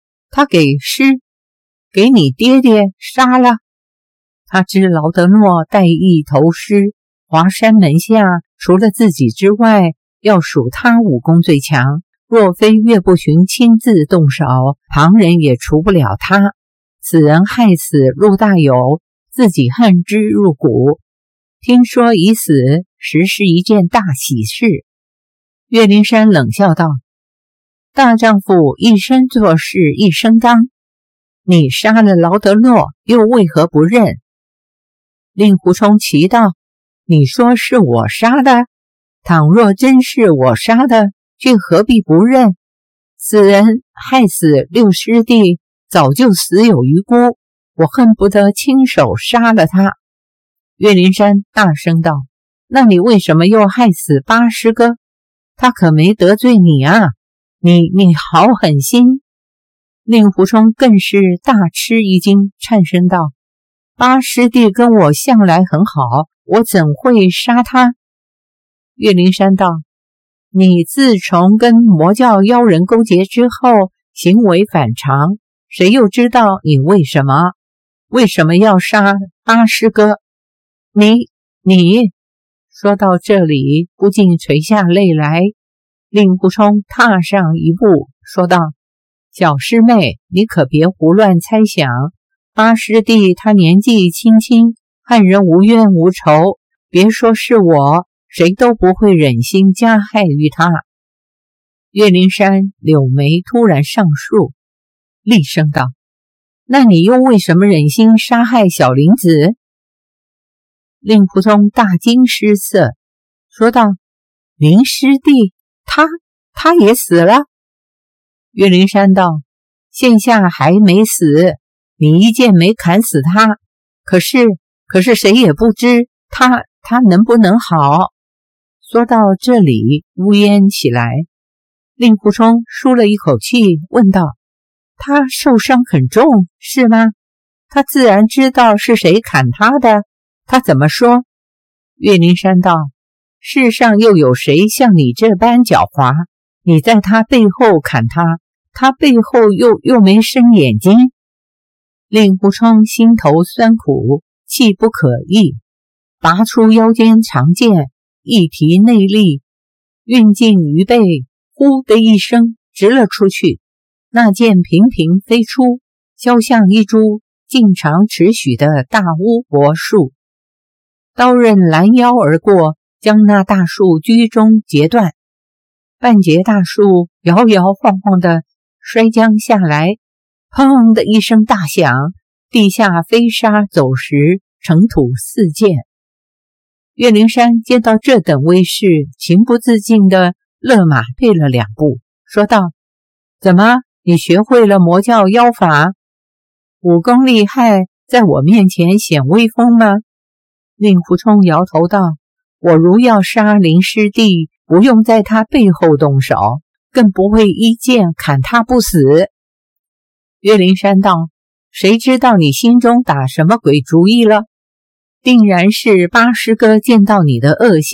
给你爹爹杀了。他知劳德诺带意投师，华山门下除了自己之外，要数他武功最强，若非岳不群亲自动手，旁人也除不了他。此人害死陆大有，自己恨之入骨，听说已死，实是一件大喜事。岳灵珊冷笑道：大丈夫一生做事一生当，你杀了劳德诺，又为何不认？令狐冲奇道：你说是我杀的？倘若真是我杀的，却何必不认？此人害死六师弟，早就死有余辜，我恨不得亲手杀了他。岳灵珊大声道：那你为什么又害死八师哥？他可没得罪你啊，你好狠心。令狐冲更是大吃一惊，颤声道：八师弟跟我向来很好，我怎会杀他？岳灵珊道：你自从跟魔教妖人勾结之后，行为反常，谁又知道你为什么要杀八师哥？你说到这里，不禁垂下泪来。令狐冲踏上一步，说道：小师妹，你可别胡乱猜想，八师弟他年纪轻轻，汉人无冤无仇，别说是我，谁都不会忍心加害于他。岳灵珊柳眉突然上竖，厉声道：那你又为什么忍心杀害小林子？令狐冲大惊失色，说道：林师弟他也死了？岳灵珊道：现下还没死，你一剑没砍死他，可是谁也不知他能不能好。说到这里，乌烟起来。令狐冲舒了一口气，问道：他受伤很重是吗？他自然知道是谁砍他的，他怎么说？岳灵珊道：世上又有谁像你这般狡猾？你在他背后砍他，他背后又没生眼睛。令狐冲心头酸苦，气不可抑，拔出腰间长剑，一提内力，运进于背，呼的一声直了出去。那剑频频飞出，削向一株径长尺许的大巫柏树，刀刃拦腰而过，将那大树居中截断。半截大树摇摇晃晃地摔将下来，砰的一声大响，地下飞沙走石，尘土四溅。岳灵珊见到这等威势，情不自禁地勒马退了2步，说道：怎么，你学会了魔教妖法？武功厉害，在我面前显威风吗？令狐冲摇头道：我如要杀林师弟，不用在他背后动手，更不会一剑砍他不死。岳灵珊道：谁知道你心中打什么鬼主意了？定然是八师哥见到你的恶行，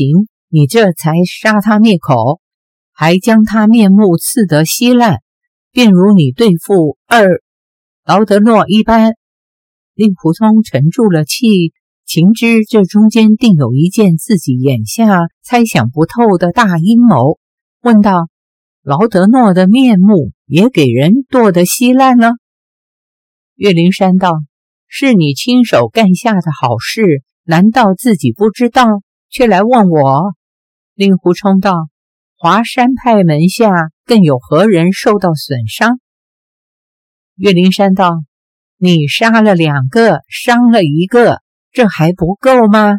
你这才杀他灭口，还将他面目刺得稀烂，便如你对付劳德诺一般。令狐冲沉住了气，情知这中间定有一件自己眼下猜想不透的大阴谋，问道：劳德诺的面目也给人剁得稀烂了？岳灵珊道：是你亲手干下的好事，难道自己不知道，却来问我？令狐冲道：华山派门下更有何人受到损伤？岳灵珊道：你杀了2个，伤了1个，这还不够吗？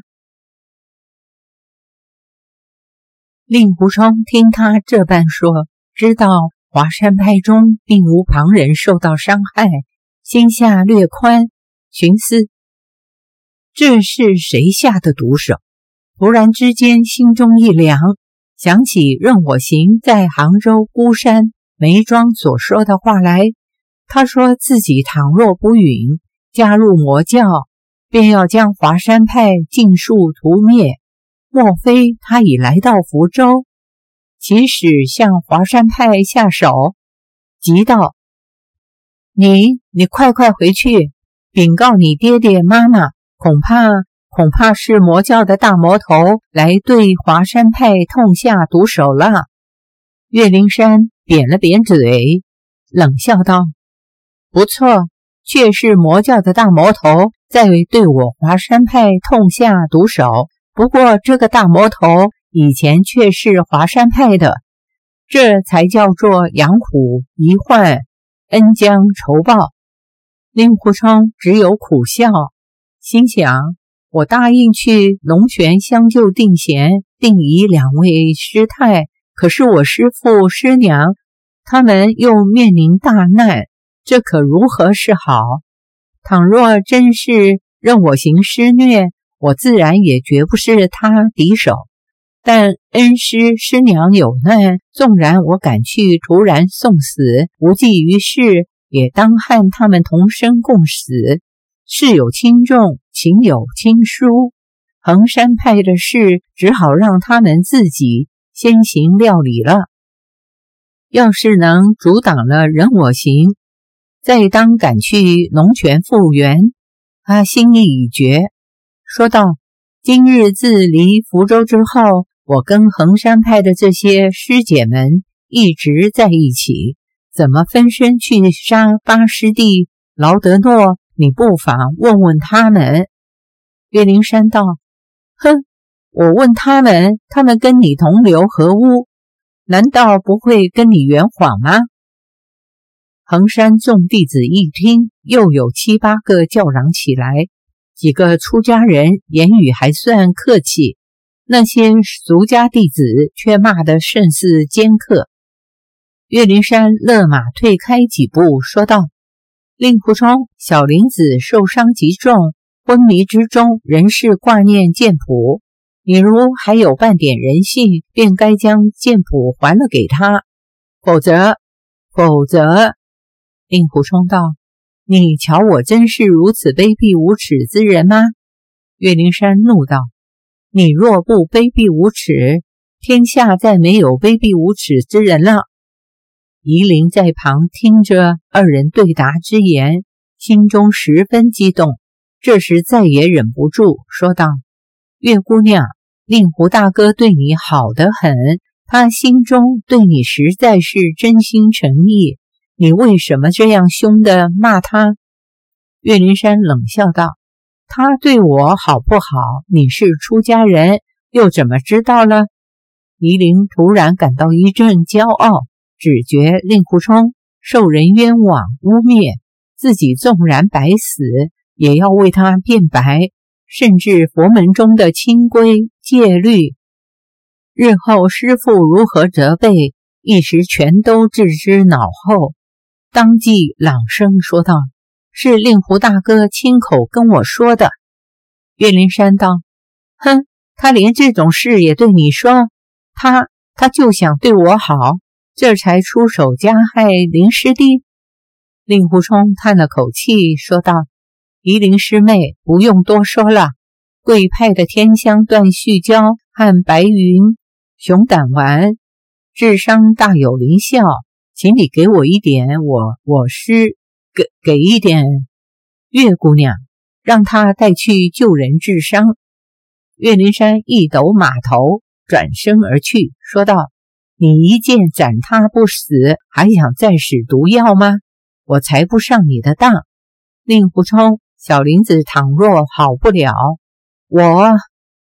令狐冲听他这般说，知道华山派中并无旁人受到伤害，心下略宽，寻思这是谁下的毒手？突然之间心中一凉，想起任我行在杭州孤山梅庄所说的话来。他说自己倘若不允加入魔教，便要将华山派尽数屠灭。莫非他已来到福州，起使向华山派下手？急道：你快回去禀告你爹爹妈妈，恐怕是魔教的大魔头来对华山派痛下毒手了。岳灵珊扁了扁嘴，冷笑道：不错，却是魔教的大魔头在对我华山派痛下毒手，不过这个大魔头以前却是华山派的，这才叫做养虎遗患，恩将仇报。令狐冲只有苦笑，心想我答应去龙泉相救定贤定仪2位师太，可是我师父师娘他们又面临大难，这可如何是好？倘若真是任我行施虐，我自然也绝不是他敌手，但恩师师娘有难，纵然我赶去突然送死，无济于事，也当和他们同生共死。事有轻重，情有轻疏，衡山派的事只好让他们自己先行料理了。要是能阻挡了任我行，再当赶去龙泉复原。他心意已决，说道：今日自离福州之后，我跟衡山派的这些师姐们一直在一起，怎么分身去杀八师弟劳德诺？你不妨问问他们。岳灵珊道：哼，我问他们，他们跟你同流合污，难道不会跟你圆谎吗？衡山众弟子一听，又有7、8个叫嚷起来，几个出家人言语还算客气，那些俗家弟子却骂得甚是尖刻。岳灵珊勒马退开几步，说道：令狐冲，小林子受伤极重，昏迷之中仍是挂念剑谱，你如还有半点人性，便该将剑谱还了给他，否则。令狐冲道：你瞧我真是如此卑鄙无耻之人吗？岳灵珊怒道：你若不卑鄙无耻，天下再没有卑鄙无耻之人了。夷陵在旁听着2人对答之言，心中十分激动，这时再也忍不住，说道：岳姑娘，令狐大哥对你好得很，他心中对你实在是真心诚意，你为什么这样凶地骂他？岳灵珊冷笑道：他对我好不好，你是出家人，又怎么知道了？夷陵突然感到一阵骄傲，只觉令狐冲受人冤枉污蔑，自己纵然白死，也要为他辩白，甚至佛门中的清规戒律，日后师父如何责备，一时全都置之脑后。当即朗声说道：是令狐大哥亲口跟我说的。岳灵珊道：哼，他连这种事也对你说，他就想对我好，这才出手加害林师弟。令狐冲叹了口气，说道：夷陵师妹，不用多说了，贵派的天香段续蛟和白云、熊胆丸，智商大有灵效，请你给我一点，我是给一点月姑娘，让她带去救人治伤。岳灵珊一抖马头，转身而去，说道：你一剑斩他不死，还想再使毒药吗？我才不上你的当。令狐冲，小林子倘若好不了，我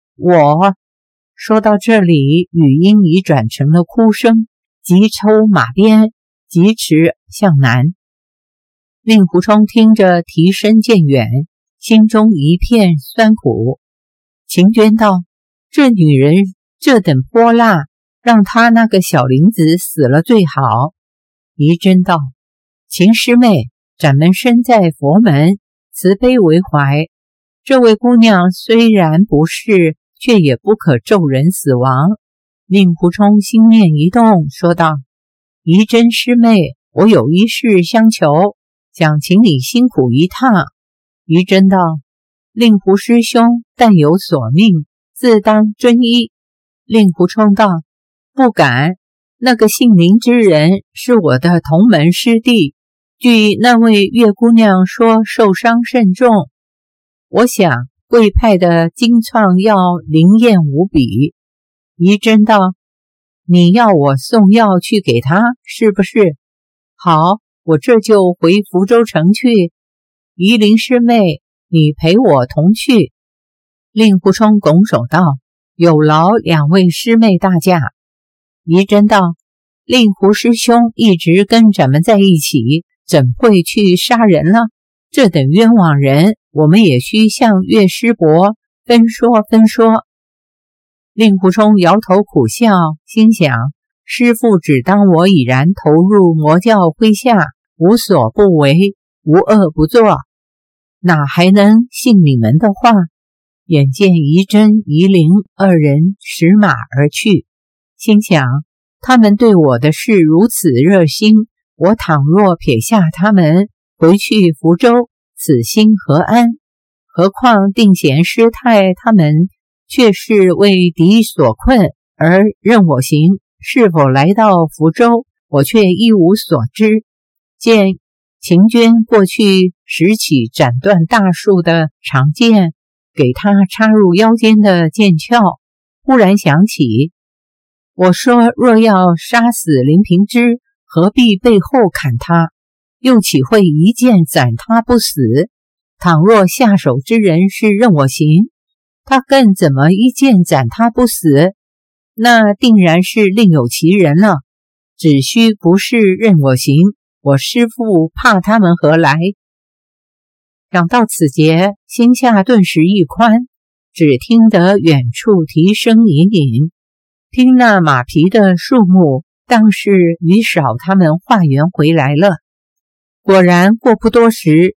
说到这里，语音已转成了哭声，急抽马鞭，疾驰向南。令狐冲听着啼声渐远，心中一片酸苦。秦娟道：这女人这等泼辣，让她那个小林子死了最好。仪真道：秦师妹，咱们身在佛门，慈悲为怀，这位姑娘虽然不是，却也不可咒人死亡。令狐冲心念一动，说道：仪真师妹，我有一事相求，想请你辛苦一趟。仪真道：令狐师兄但有所命，自当遵依。令狐冲道：不敢，那个姓林之人是我的同门师弟，据那位岳姑娘说受伤甚重，我想贵派的金创药灵验无比。仪真道：你要我送药去给他，是不是？好，我这就回福州城去。仪灵师妹，你陪我同去。令狐冲拱手道：有劳两位师妹大驾。仪真道：令狐师兄一直跟咱们在一起，怎会去杀人了？这等冤枉人，我们也需向岳师伯分说。令狐冲摇头苦笑，心想：师父只当我已然投入魔教麾下，无所不为，无恶不作，哪还能信你们的话？眼见仪真、仪灵二人驶马而去，心想：他们对我的事如此热心，我倘若撇下他们回去福州，此心何安？何况定贤师太他们却是为敌所困而任我行，是否来到福州，我却一无所知。见秦娟过去拾起斩断大树的长剑，给他插入腰间的剑鞘，忽然想起，我说若要杀死林平之，何必背后砍他，又岂会一剑斩他不死？倘若下手之人是任我行，他更怎么一剑斩他不死？那定然是另有其人了。只需不是任我行，我师父怕他们何来？想到此节，心下顿时一宽，只听得远处啼声隐隐，听那马匹的数目，当是于少他们化缘回来了。果然过不多时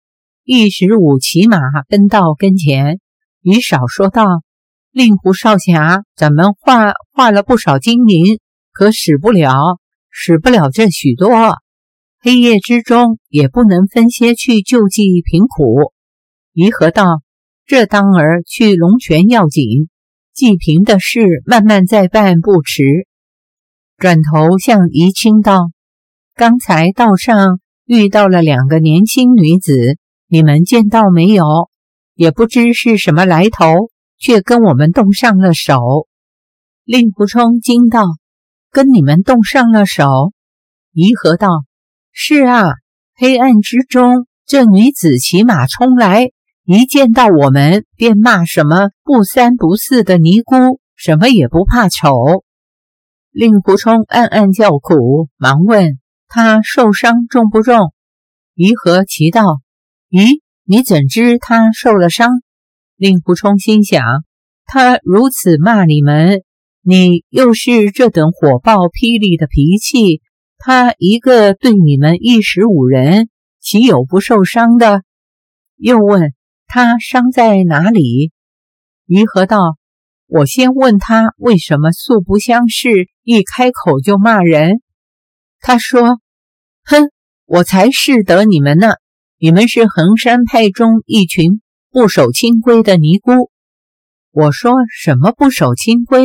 ，115骑马奔到跟前，于少说道：令狐少侠，咱们画了不少金银，可使不了这许多，黑夜之中也不能分些去救济贫苦。宜和道：这当儿去龙泉要紧，济贫的事慢慢再办不迟。转头向宜清道：刚才道上遇到了2个年轻女子，你们见到没有？也不知是什么来头，却跟我们动上了手。令狐冲惊道：跟你们动上了手？宜和道：是啊，黑暗之中，这女子骑马冲来，一见到我们便骂什么不三不四的尼姑，什么也不怕丑。令狐冲暗暗叫苦，忙问他受伤重不重？宜和奇道：咦，你怎知他受了伤？令狐冲心想，他如此骂你们，你又是这等火爆霹雳的脾气，他一个对你们115人，岂有不受伤的？又问他伤在哪里？宜和道：我先问他为什么素不相识，一开口就骂人。他说：哼，我才识得你们呢，你们是衡山派中一群不守清规的尼姑。我说什么不守清规？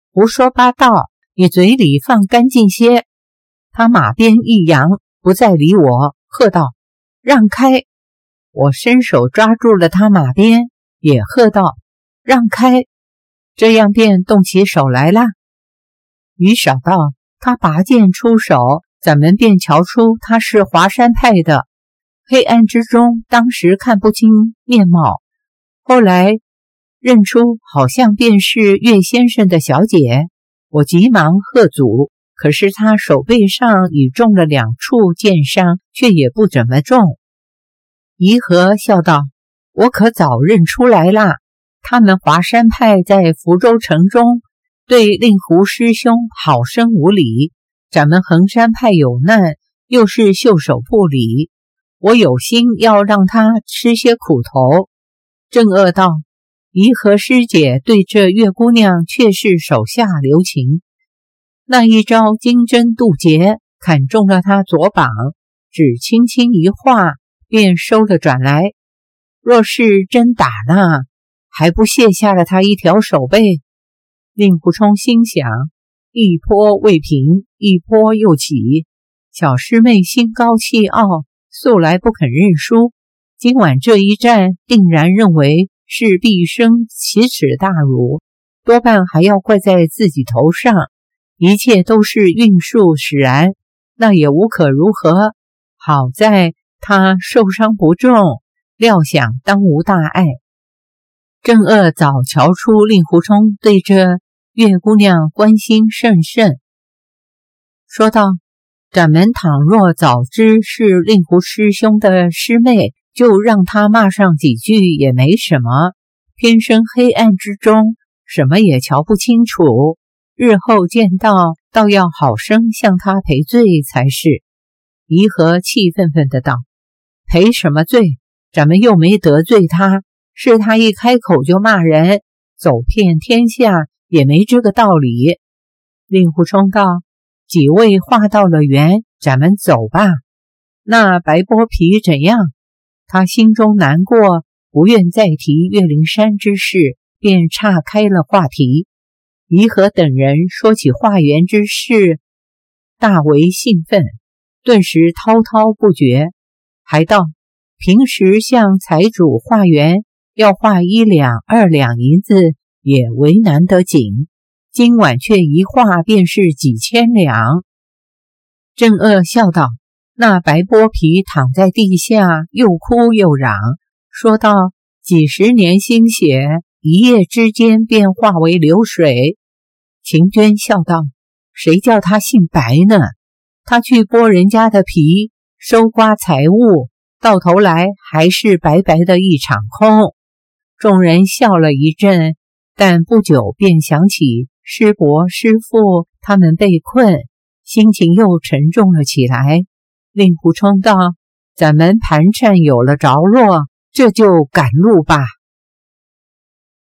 胡说八道，你嘴里放干净些。他马鞭一扬，不再理我，喝道：让开！我伸手抓住了他马鞭，也喝道：让开！这样便动起手来了。于少道他拔剑出手，咱们便瞧出他是华山派的。黑暗之中，当时看不清面貌，后来认出好像便是岳先生的小姐。我急忙喝阻，可是他手背上已中了2处剑伤，却也不怎么重。颐和笑道：我可早认出来啦，他们华山派在福州城中对令狐师兄好生无礼，咱们衡山派有难，又是袖手不理，我有心要让他吃些苦头。正颚道：颐和师姐对这月姑娘却是手下留情，那一招金针渡劫砍中了她左膀，只轻轻一划便收了转来，若是真打那，还不卸下了他一条手背。令狐冲心想，一波未平，一波又起，小师妹心高气傲，素来不肯认输，今晚这一战定然认为是毕生奇耻大辱，多半还要怪在自己头上，一切都是运数使然，那也无可如何。好在他受伤不重，料想当无大碍。正颚早瞧出令狐冲对这月姑娘关心甚甚，说道：咱们倘若早知是令狐师兄的师妹，就让他骂上几句也没什么，偏生黑暗之中，什么也瞧不清楚，日后见到倒要好生向他赔罪才是。颐和气愤愤的道：赔什么罪？咱们又没得罪他，是他一开口就骂人，走遍天下也没这个道理。令狐冲道：几位话到了缘，咱们走吧。那白剥皮怎样？他心中难过，不愿再提岳灵珊之事，便岔开了话题。颐和等人说起化缘之事，大为兴奋，顿时滔滔不绝，还道：平时向财主化缘，要化1两2两银子也为难得紧，今晚却一化便是几千两。正颚笑道：那白剥皮躺在地下，又哭又嚷，说道：几十年心血，一夜之间便化为流水。秦娟笑道：谁叫他姓白呢？他去剥人家的皮，收刮财物，到头来还是白白的一场空。众人笑了一阵，但不久便想起师伯师父他们被困，心情又沉重了起来。令狐冲道：咱们盘缠有了着落，这就赶路吧。